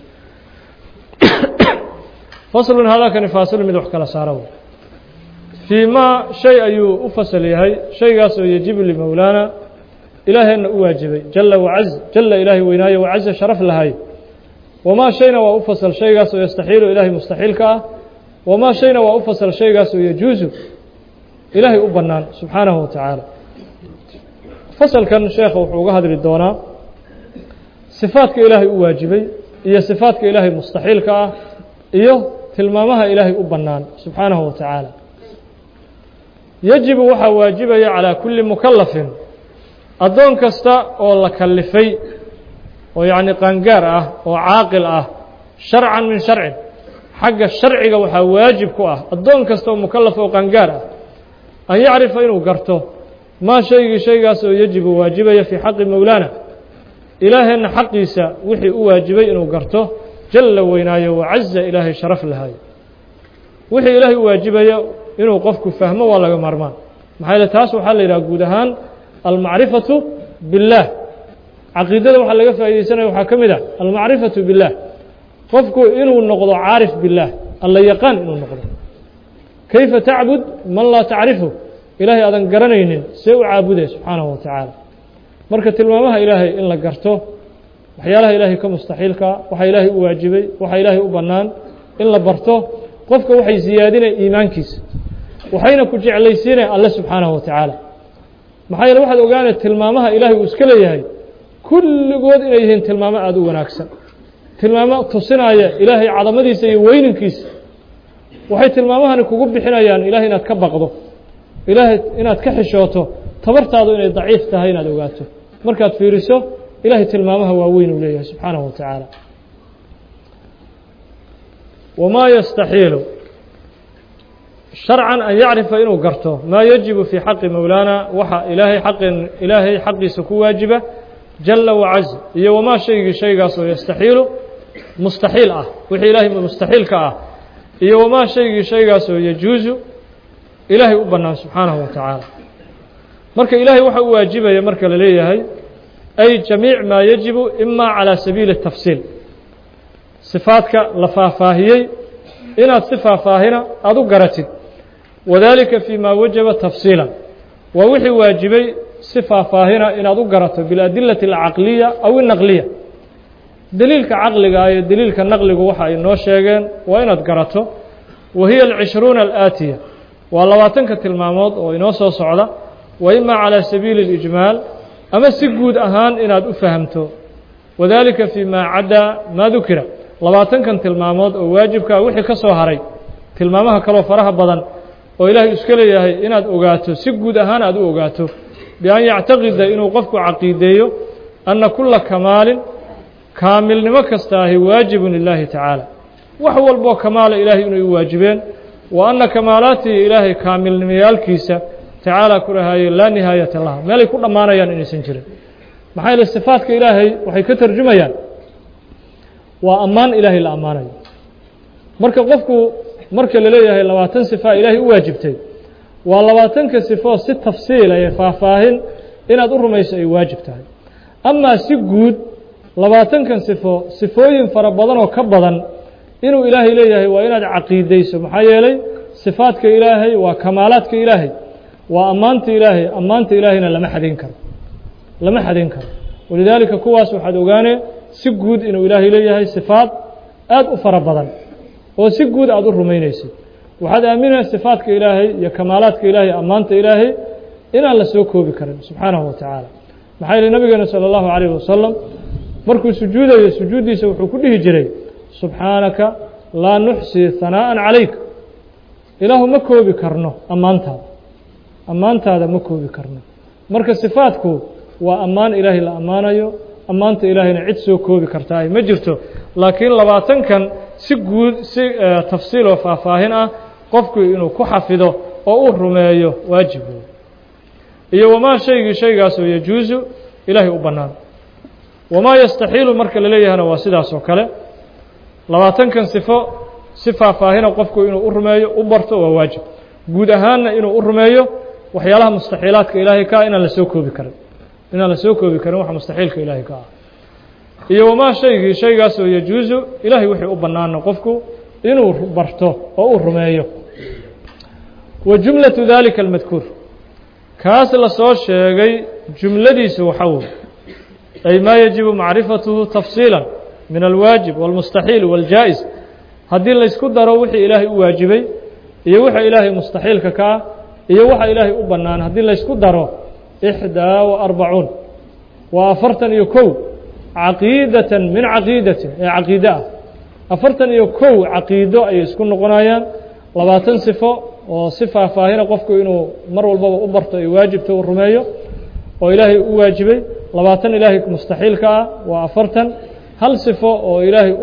faslun haadaakani faasilu mid wax kala saara fii ma shay ayuu u fasal yahay shaygaas oo yajibu limowlaana ilaaheenna u waajibay jala wacaz jala ilaahay weynaayo wacaza sharaf lahay wamaa shayna waa u fasal shaygaas oo yastaxiilu ilaahay mustaxiilka ah wamaa shayna waa u fasal shaygaas oo yajuusu ilaahay u bannaan subxaanahu watacaala fasalkan sheekha wuxuu uga hadli doonaa sifaadka ilaahay u waajibay iyo sifaadka ilaahay mustaxiilka ah iyo tilmaamaha ilaahay u bannaan subxaanahu watacaala yajibu waxaa waajibaya calaa kulli mukallafin addoon kasta oo la kallifay oo yacni qaangaar ah oo caaqil ah sharcan min sharcin xagga sharciga waxaa waajib ku ah addoon kasta oo mukallaf oo qaangaar ah an yacrifa inuu garto maa shaygaas oo yajibu waajibaya fii xaqi mowlaana ilaaheenna xaqiisa wixii u waajibay inuu garto jalla weynaayo wacaza ilaahay sharaf lahayo wixii ilaahay u waajibaya inuu qofku fahmo waa laga maarmaan maxaa yeele taas waxaa la yidhaha guud ahaan almacrifatu biاllaah caqiidada waxaa laga faa'iidaysanaya waxaa ka mid ah almacrifatu biاllah qofku inuu noqdo caarif biاllaah alla yaqaan inuu noqdo kayfa tacbud man laa tacrifu ilaahay aadan garanaynin see u caabude subxaanahu watacaala marka tilmaamaha ilaahay in la garto waxyaalaha ilaahay ka mustaxiilka waxa ilaahay u waajibay waxa ilaahay u bannaan in la barto qofka waxay siyaadinay iimaankiisa waxayna ku jeclaysiinay alle subxaanahu watacaala maxaa yeele waxaad ogaanay tilmaamaha ilaahay uu iska leeyahay kulligood inay yihiin tilmaamo aada u wanaagsan tilmaamo tusinaya ilaahay cadamadiisa iyo weyninkiisa waxay tilmaamahani kugu bixinayaan ilahay inaad ka baqdo ilaahay inaad ka xishooto tabartaadu inay daciif tahay inaad ogaato markaad fiiriso ilaahay tilmaamaha waaweyn uu leeyahay subxaanahu watacaala wamaa yastaxiilu sharcan an yacrifa inuu garto maa yajibu fii xaqi mowlaana waxa ilaahay xaqiisa ku waajiba jala wacaz iyo wamaa shaygaas oo yastaxiilu mustaxiil ah wixii ilaahay mustaxiilka ah iyo wamaa shaygaas oo yajuusu ilaahay u bannaan subxaanahu watacaala marka ilaahay waxa u waajibaya marka la leeyahay أي جميع ما يجب إما على سبيل التفصيل صفاتك لفافاهيي إن الصفة فاهنة أدو قرتد وذلك فيما وجب تفصيلا ووحي واجبي صفة فاهنة إن أدو قرتد بالأدلة العقلية أو النقلية دليلك عقلك أي دليلك النقلك وحا إنه شيئين وإن أدقرته وهي 20 الآتية واللواتنك المامود وإنه صعدة وإما على سبيل الإجمال أما سجود أهان إن أدو فهمته وذلك فيما عدا ما ذكر لواتنك المامود وواجبك وحي كسوهري تلمامها كلو فرها بدن وإلهي إسكاليه إن أدو أغاته سجود أهان أدو أغاته بأن يعتقد إنه قفك عقيديه أن كل كمال كامل نمكستاه واجب لله تعالى وحو البو كمال إلهي إنه يواجبين وأن كمالات إلهي كامل نميالكيسة تعالى كلها لا نهاية الله مالي كل ما نيان إني سنجرين محايل الصفات كإلهي وحي كترجميان وأمان إلهي الأماني مركا قفكو مركا لليه لواتن صفاء إلهي واجبتين ولواتن كصفاء ست تفصيل فافاهن إن أدور ما يسأي واجبتين أما سجود لواتن كان صفوين فربضان وكبضان إنه إلهي ليه وإن عقيديس محايلي صفاتك إلهي وكمالاتك إلهي وأمانت إلهي أمانت إلهينا لما حد ينكر ولذلك كواس وحد وقاني سجود إنه إلهي ليه صفات آد أفربضان وسجود آد الرمينيسي وحد أمين صفاتك إلهي يا كمالاتك إلهي أمانت إلهي إن الله سوكه بكرم سبحانه وتعالى محايل النبي صلى الله عليه وسلم markuu sujuudayo sujuudiisa wuxuu ku dhihi jiray subxaanaka laa nuxsi thanaan calayk ilaahu ma koobi karno ammaantaada ma koobi karno marka sifaadku waa ammaan ilaahay la ammaanayo ammaanta ilaahayna cid soo koobi kartaa ma jirto laakiin 20kan si guud si tafsiil oo faahfaahin ah qofku inuu ku xafido oo uu rumeeyo waajib iyo wama shaygaas oo yajuuzu ilaahay u banaan وما يستحيل مرك لليهنا واسداس وكله لواتن كان صفه فاهنا قفكو انه urmeeyo u barto waa waajib guud ahaan inuu urmeeyo waxyaalaha mustaxiilaadka ilaahay ka in la soo koobi karin waxa mustaxiilka ilaahay ka iyo wama shaygaas oo yajuuzu ilaahay wixii u banaan qofku inuu barto oo u rumeeyo وجملة ذلك المذكور kaas la soo sheegay jumladiisu waxa أي ما يجب معرفته تفصيلا من الواجب والمستحيل والجائز هذه اللي يسكد روحي إلهي واجبي يوحى إلهي مستحيل كا يوحى إلهي أبنان هذه اللي يسكد رو 41 وأفرتن يكو عقيدة من عقيدة أفرتن يكو عقيدة أي يسكن قنايان لباتن وصفة فاهنة قفكو إنه مر والبابا أبرت واجبته والرماية وإلهي واجبي 20 إلهي مستحيل كا وأفرتن هل صفة وإلهي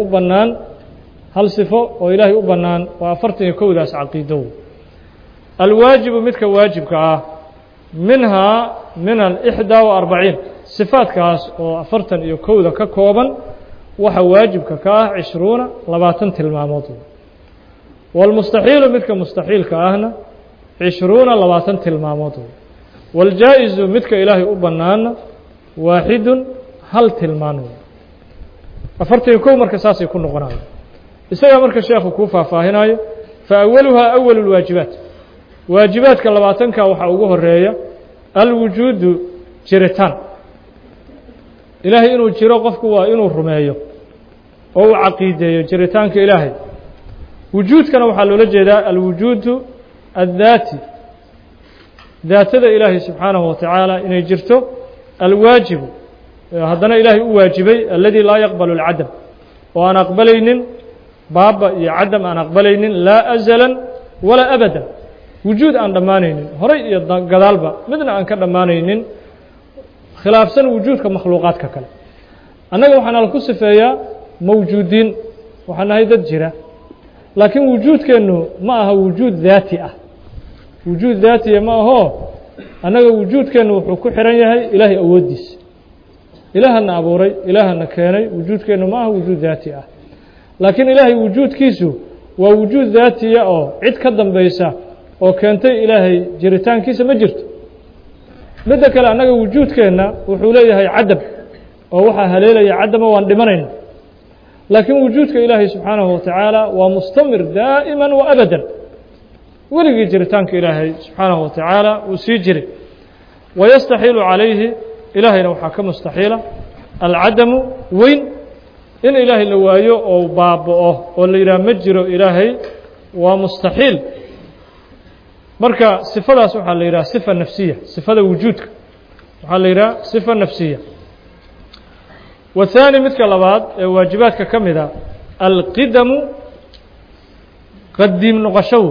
أبنان وأفرتن يكو داس عقيدو الواجب مثل واجب كا منها من 41 صفات كاس وأفرتن يكو دا ككوبا وحواجب كا 20 20 تلمامات والمستحيل مثل مستحيل كاهنا 20 20 تلمامات والجائز مثل إلهي أبنان 1 هل تلمانو أفرتي يكون مركز يكون قناة إسايا مركز شيخ كوفا فاهناي فأولها أول الواجبات واجبات كاللباتنك وحاوقوه الرئية الوجود جريتان إلهي إنو جيرو قفكو وإنو الرمية أو عقيدة جريتان كإلهي وجود كان وحالو لجيدا الوجود الذاتي ذات إلهي سبحانه وتعالى إن جرته الواجب هذا إلهي واجبي الذي لا يقبل العدم وأنا أقبلين باب عدم أنا أقبلين لا أزلا ولا أبدا وجود أن دمانين هري قدالبا مثل أن كدمانين خلاف سن وجود كمخلوقات ككل أنا وحنا الكسفية موجودين وحنا هيدا جرا لكن وجود كأنه ما هو وجود ذاتي وجود ذاتي ما هو أنا وجود كأنه حكو حرانيه إلهي أوديس إلهنا أبوري إلهنا كاني وجود كأنه ما هو وجود ذاتي لكن إلهي وجود كيسو ووجود ذاتي عد كدن بيسا وكانتي إلهي جريتان كيسا ما جرت مدى كلا أنه وجود كأنه وحوليه عدم oo waxa haleelaya cadama waan dhimanayna laakiin wujuudka ilaahay subxaanahu wa tacaala waa mustamir daa'iman wa abadan weligii jiritaanka ilaahay subxaanahu wa tacaala uu sii jiray wayastaxiilu calayhi ilaahayna waxaa ka mustaxiila alcadamu weyn in ilaahay la waayo oo baaba'o oo la yidhaha ma jiro ilaahay waa mustaxiil marka sifadaas waxaa la yidhaha sifa nafsiya sifada wujuudka waxaa la yidhaha sifa nafsiya والثاني midka labaad ee waajibaadka ka mida alqidamu qadiim noqoshow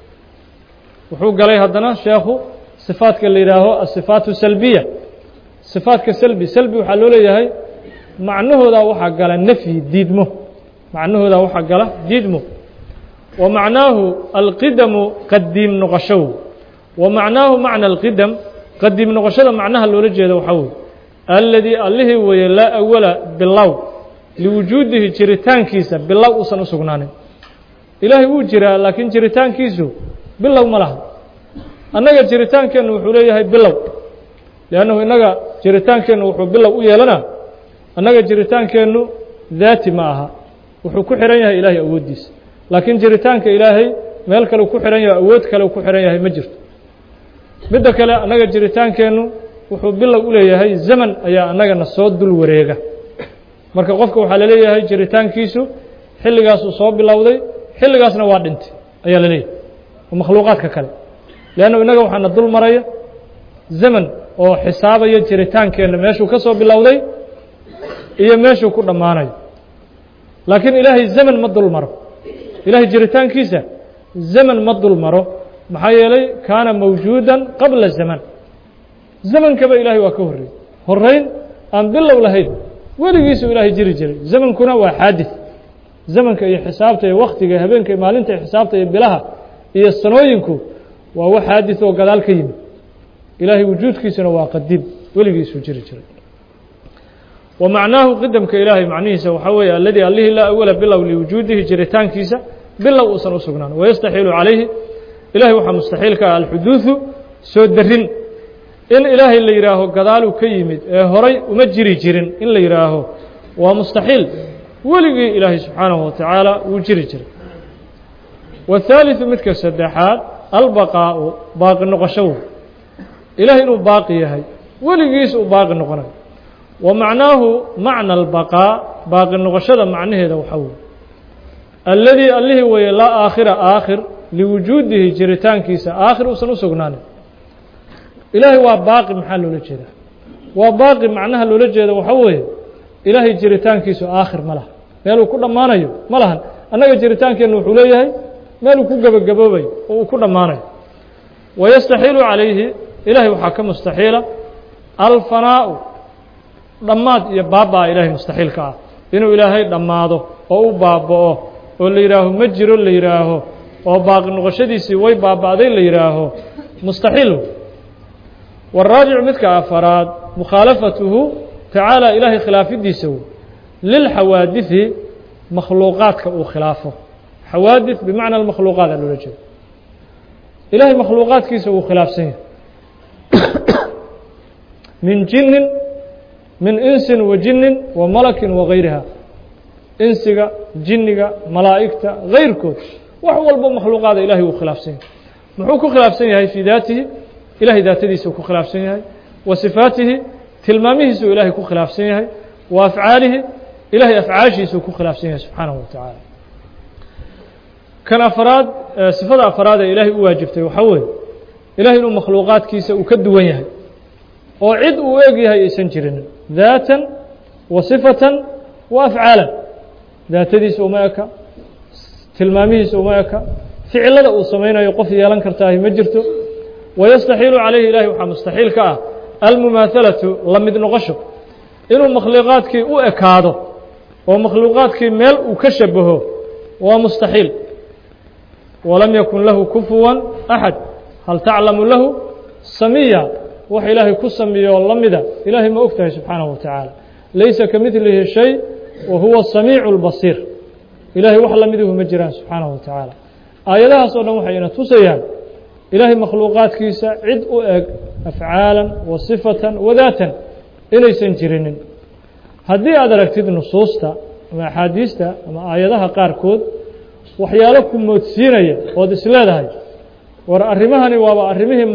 wuxuu galay haddana sheekhu sifaadka la yidhaaho asifaatu salbiya sifaadka salbi waxaa loo leeyahay macnahooda waxaa gala nafyi diidmo macnahooda waxaa gala diidmo wa macnaahu alqidamu qadiim noqoshow wa macnaahu macna alqidam qadiim noqoshada macnaha loola jeedo waxaa weye الذي الله وي لا أول بالله لوجوده جريتان كيسا بالله أصلا سقنانه إلهي وجرى لكن جريتان كيسو بالله ملاه أنك جريتان كان وحوليه بالله لأنه إنك جريتان كان وحول بالله ويالنا أنك جريتان كان ذاتي معها وحو كحرانيها إلهي أوديس لكن جريتان كإلهي مالك لو كحرانيها أودك لو كحرانيها مجرد بدك لا أنك جريتان كانوا wuxuu bilow u leeyahay zaman ayaa annagana soo dul wareega marka qofka waxaa la leeyahay jiritaankiisu xilligaas uu soo bilowday xilligaasna waa dhintay ayaa la leeyahay makhluuqaadka kale leanna inaga waxaana dul maraya zaman oo xisaabaya jiritaankeenna meeshuu ka soo bilowday iyo meeshuu ku dhammaanayo laakiin ilaahay zaman ma dul maro ilaahay jiritaankiisa zaman ma dul maro maxaa yeelay kaana mawjuudan qabla zaman zamankaba ilaahay waa ka horreeyey horrayn aan bilow lahayn weligiisu ilaahay jiri jiray zamankuna waa xaadis zamanka iyo xisaabta iyo wakhtiga habeenka iyo maalinta iyo xisaabta iyo bilaha iyo sanooyinku waa wax xaadis oo gadaal ka yimid ilaahay wujuudkiisuna waa qadiim weligiisuu jiri jiray wa macnaahu qidamka ilaahay macnihiisa waxaa weeye alladii allihii laa awala bilow liwujuudihi jiritaankiisa bilow uusan u sugnaan wayastaxiilu calayhi ilahay waxaa mustaxiilka ah alxuduudu soo darin in ilaahay la yidhaaho gadaaluu ka yimid ee horay uma jiri jirin in la yidhaaho waa mustaxiil weligii ilaahay subxaanahu wa tacaala wuu jiri jiray والثالث midka saddexaad albaqaa'u baaqi noqoshow ilahay inuu baaqi yahay weligiis uu baaqi noqonayo wa macnaahu macna albaqaa baaqi noqoshada macnaheeda waxaa weye alladii allihii weeye laa aakhira aakhir liwujuudihi jiritaankiisa aakhir uusan u sugnaanin ilaahay waa baaqi maxaa loola jeedaa waa baaqi macnaha loola jeeda waxaa weeye ilaahay jiritaankiisu aakhir ma laha meeluu ku dhammaanayo ma lahan annaga jiritaankeenna wuxuu leeyahay meeluu ku gebagaboobayo oo uu ku dhammaanayo wayastaxiilu calayhi ilaahay waxaa ka mustaxiila alfanaa'u dhammaad iyo baabaa ilaahay mustaxiilka ah inuu ilaahay dhammaado oo u baaba'o oo la yidhaaho ma jiro la yidhaaho oo baaqi noqoshadiisii way baaba'day la yidhaaho mustaxiil والرaaجiع midka afaraad mukhaalafatuhu tacaalى ilaahay khilaafidiisa lilxawaadiثi makhluuqaadka uu khilaafo xawaadiث bimacna makhluuqaad a loola jeedo ilahay makhluuqaadkiisa uu khilaafsan yahay min jinin min insin wa jinin wa malakin wa gayriha insiga jiniga malaa'igta gayrkood wax walbo makhluuqaada ilahay uu khilaafsan yahay muxuu ku khilaafsan yahay fii daatihi ilahay daatadiisa ku khilaafsan yahay wa sifaatihi tilmaamihiisuu ilaahay ku khilaafsan yahay wa afcaalihi ilahay afcaashiisuu ku khilaafsan yahay subxaanahu wa tacaala kan afaraad sifada afaraad ee ilaahay u waajibtay waxaa weeye ilahay inuu makhluuqaadkiisa uu ka duwan yahay oo cid uu eg yahay aysan jirin daatan wa sifatan wa afcaalan daatadiisa uma eka tilmaamihiisa uma eka ficilada uu samaynayo qof yeelan kartaahi ma jirto wayastaxiilu calayhi ilahay waxaa mustaxiil ka ah almumaahalatu la mid noqosho inuu makhluuqaadkii u ekaado oo makhluuqaadkii meel uu ka shabaho waa mustaxiil walam yakun lahu kufuwan axad hal taclamu lahu samiya wax ilaahay ku samiyo la mida ilaahay ma og tahay subxaanahu wa tacaala laysa ka midlihi shay wa huwa samiicu اlbasiir ilaahay wax la miduhu ma jiraan subxaanahu wa tacaala aayadahaas oo dhan waxayna tusayaan ilaahay makhluuqaadkiisa cid u eg afcaalan wa sifatan wa daatan inaysan jirinin haddii aad aragtid nusuusta ama axaadiista ama aayadaha qaarkood waxyaalo ku moodsiinaya ood isleedahay war arrimahani waaba arrimihii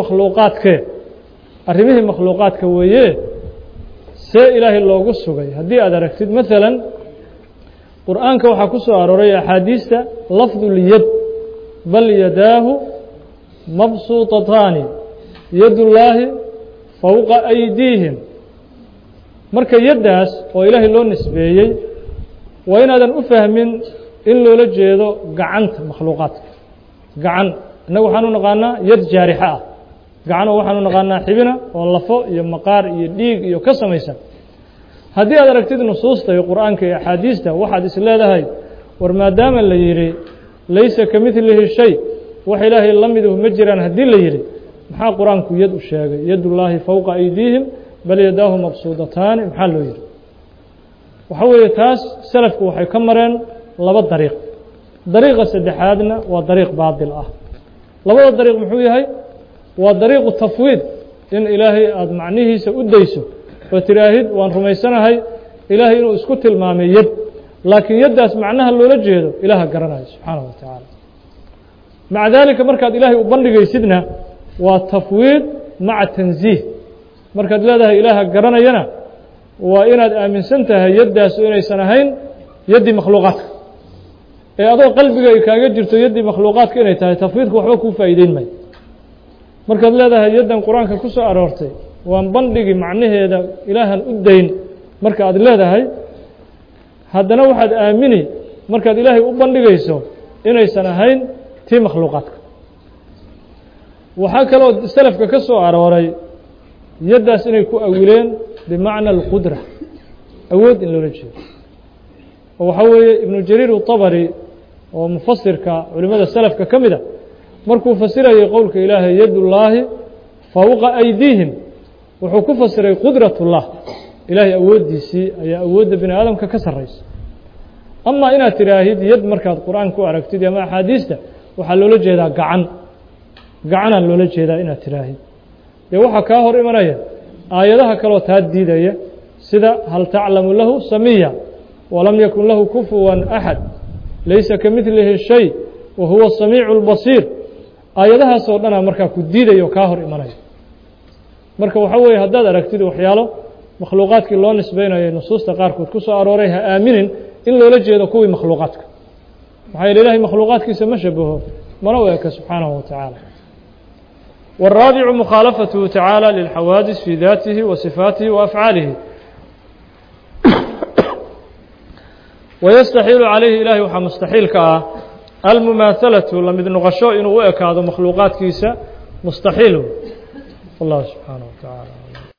makhluuqaadka weeye see ilaahay loogu sugay haddii aad aragtid maalan qur'aanka waxaa ku soo arooray axaadiista lafdulyad bal yadaahu mabsuutataani yadullaahi fowqa aydiihim marka yaddaas oo ilaahay loo nisbeeyey waa inaadan u fahmin in loola jeedo gacanta makhluuqaadka gacan innagu waxaan u naqaanaa yad jaarixa ah gacanoo waxaan u naqaanaa xibina oo lafo iyo maqaar iyo dhiig iyo ka samaysan haddii aad aragtid nusuusta iyo qur'aanka iyo axaadiista waxaad is leedahay war maadaama la yidhi laysa ka midlihi shay wax ilaahay la miduhu ma jiraan haddii la yidhi maxaa qur-aanku yad u sheegay yadullaahi fowqa aydiihim bal yadaahu mabsuudataani maxaa loo yidhi waxa weeye taas salafku waxay ka mareen laba dariiq dariiqa saddexaadna waa dariiq baadil ah labada dariiq muxuu yahay waa dariiqu tafwiid in ilaahay aada macnihiisa u dayso oo tiraahid waan rumaysanahay ilaahay inuu isku tilmaamay yad laakiin yaddaas macnaha loola jeedo ilaaha garanayo subxaanahu wa tacaala maca daalika markaad ilaahay u bandhigaysidna waa tafwiid maca tansiih markaad leedahay ilaaha garanayana waa inaad aaminsan tahay yaddaasu inaysan ahayn yaddii makhluuqaadka ee adoo qalbiga ay kaaga jirto yaddii makhluuqaadka inay tahay tafwiidku waxba kuu faa'iideyn mayo markaad leedahay yaddan qur-aanka ku soo aroortay waan bandhigi macnaheeda ilaahan u dayn marka aad leedahay haddana waxaad aamini markaad ilaahay u bandhigayso inaysan ahayn tii makhluuqaadka waxaa kaloo salafka ka soo arooray yaddaas inay ku awileen bimacna alqudra awood in loola jeedo oo waxaa weeye ibnu jariir uطabari oo mufasirka culimmada salafka ka mid a markuu fasirayay qowlka ilaahay yadullaahi fowqa aydiihim wuxuu ku fasiray qudratullah ilaahay awooddiisii ayaa awoodda bini aadamka ka sarraysa amaa inaad tidhaahid yad markaad qur-aanka u aragtid ama axaadiista waxaa loola jeedaa gacanaa loola jeedaa inaad tidhaahid dee waxaa kaa hor imanaya aayadaha kaloo taa diidaya sida hal taclamu lahu samiya walam yakun lahu kufuwan axad laysa ka midlihi shay wa huwa samiicu اlbasiir aayadahaasoo dhanaa markaa ku diidaya oo kaa hor imanaya marka waxaa weeye haddaad aragtid waxyaalo makhluuqaadkii loo nisbeynayo nusuusta qaarkood ku soo arooray ha aaminin in loola jeedo kuwii makhluuqaadka maxaa yeele ilahay makhluuqaadkiisa ma shabaho mana u eka subxaanahu wa tacaala والرابع مخالفته تعالى للحوادث في ذاته وصفاته وأفعاله ويستحيل عليه إلهي وحا مستحيل كأه المماثلة لمد نغشو إنه وإكاد مخلوقات كيسة مستحيل الله سبحانه وتعالى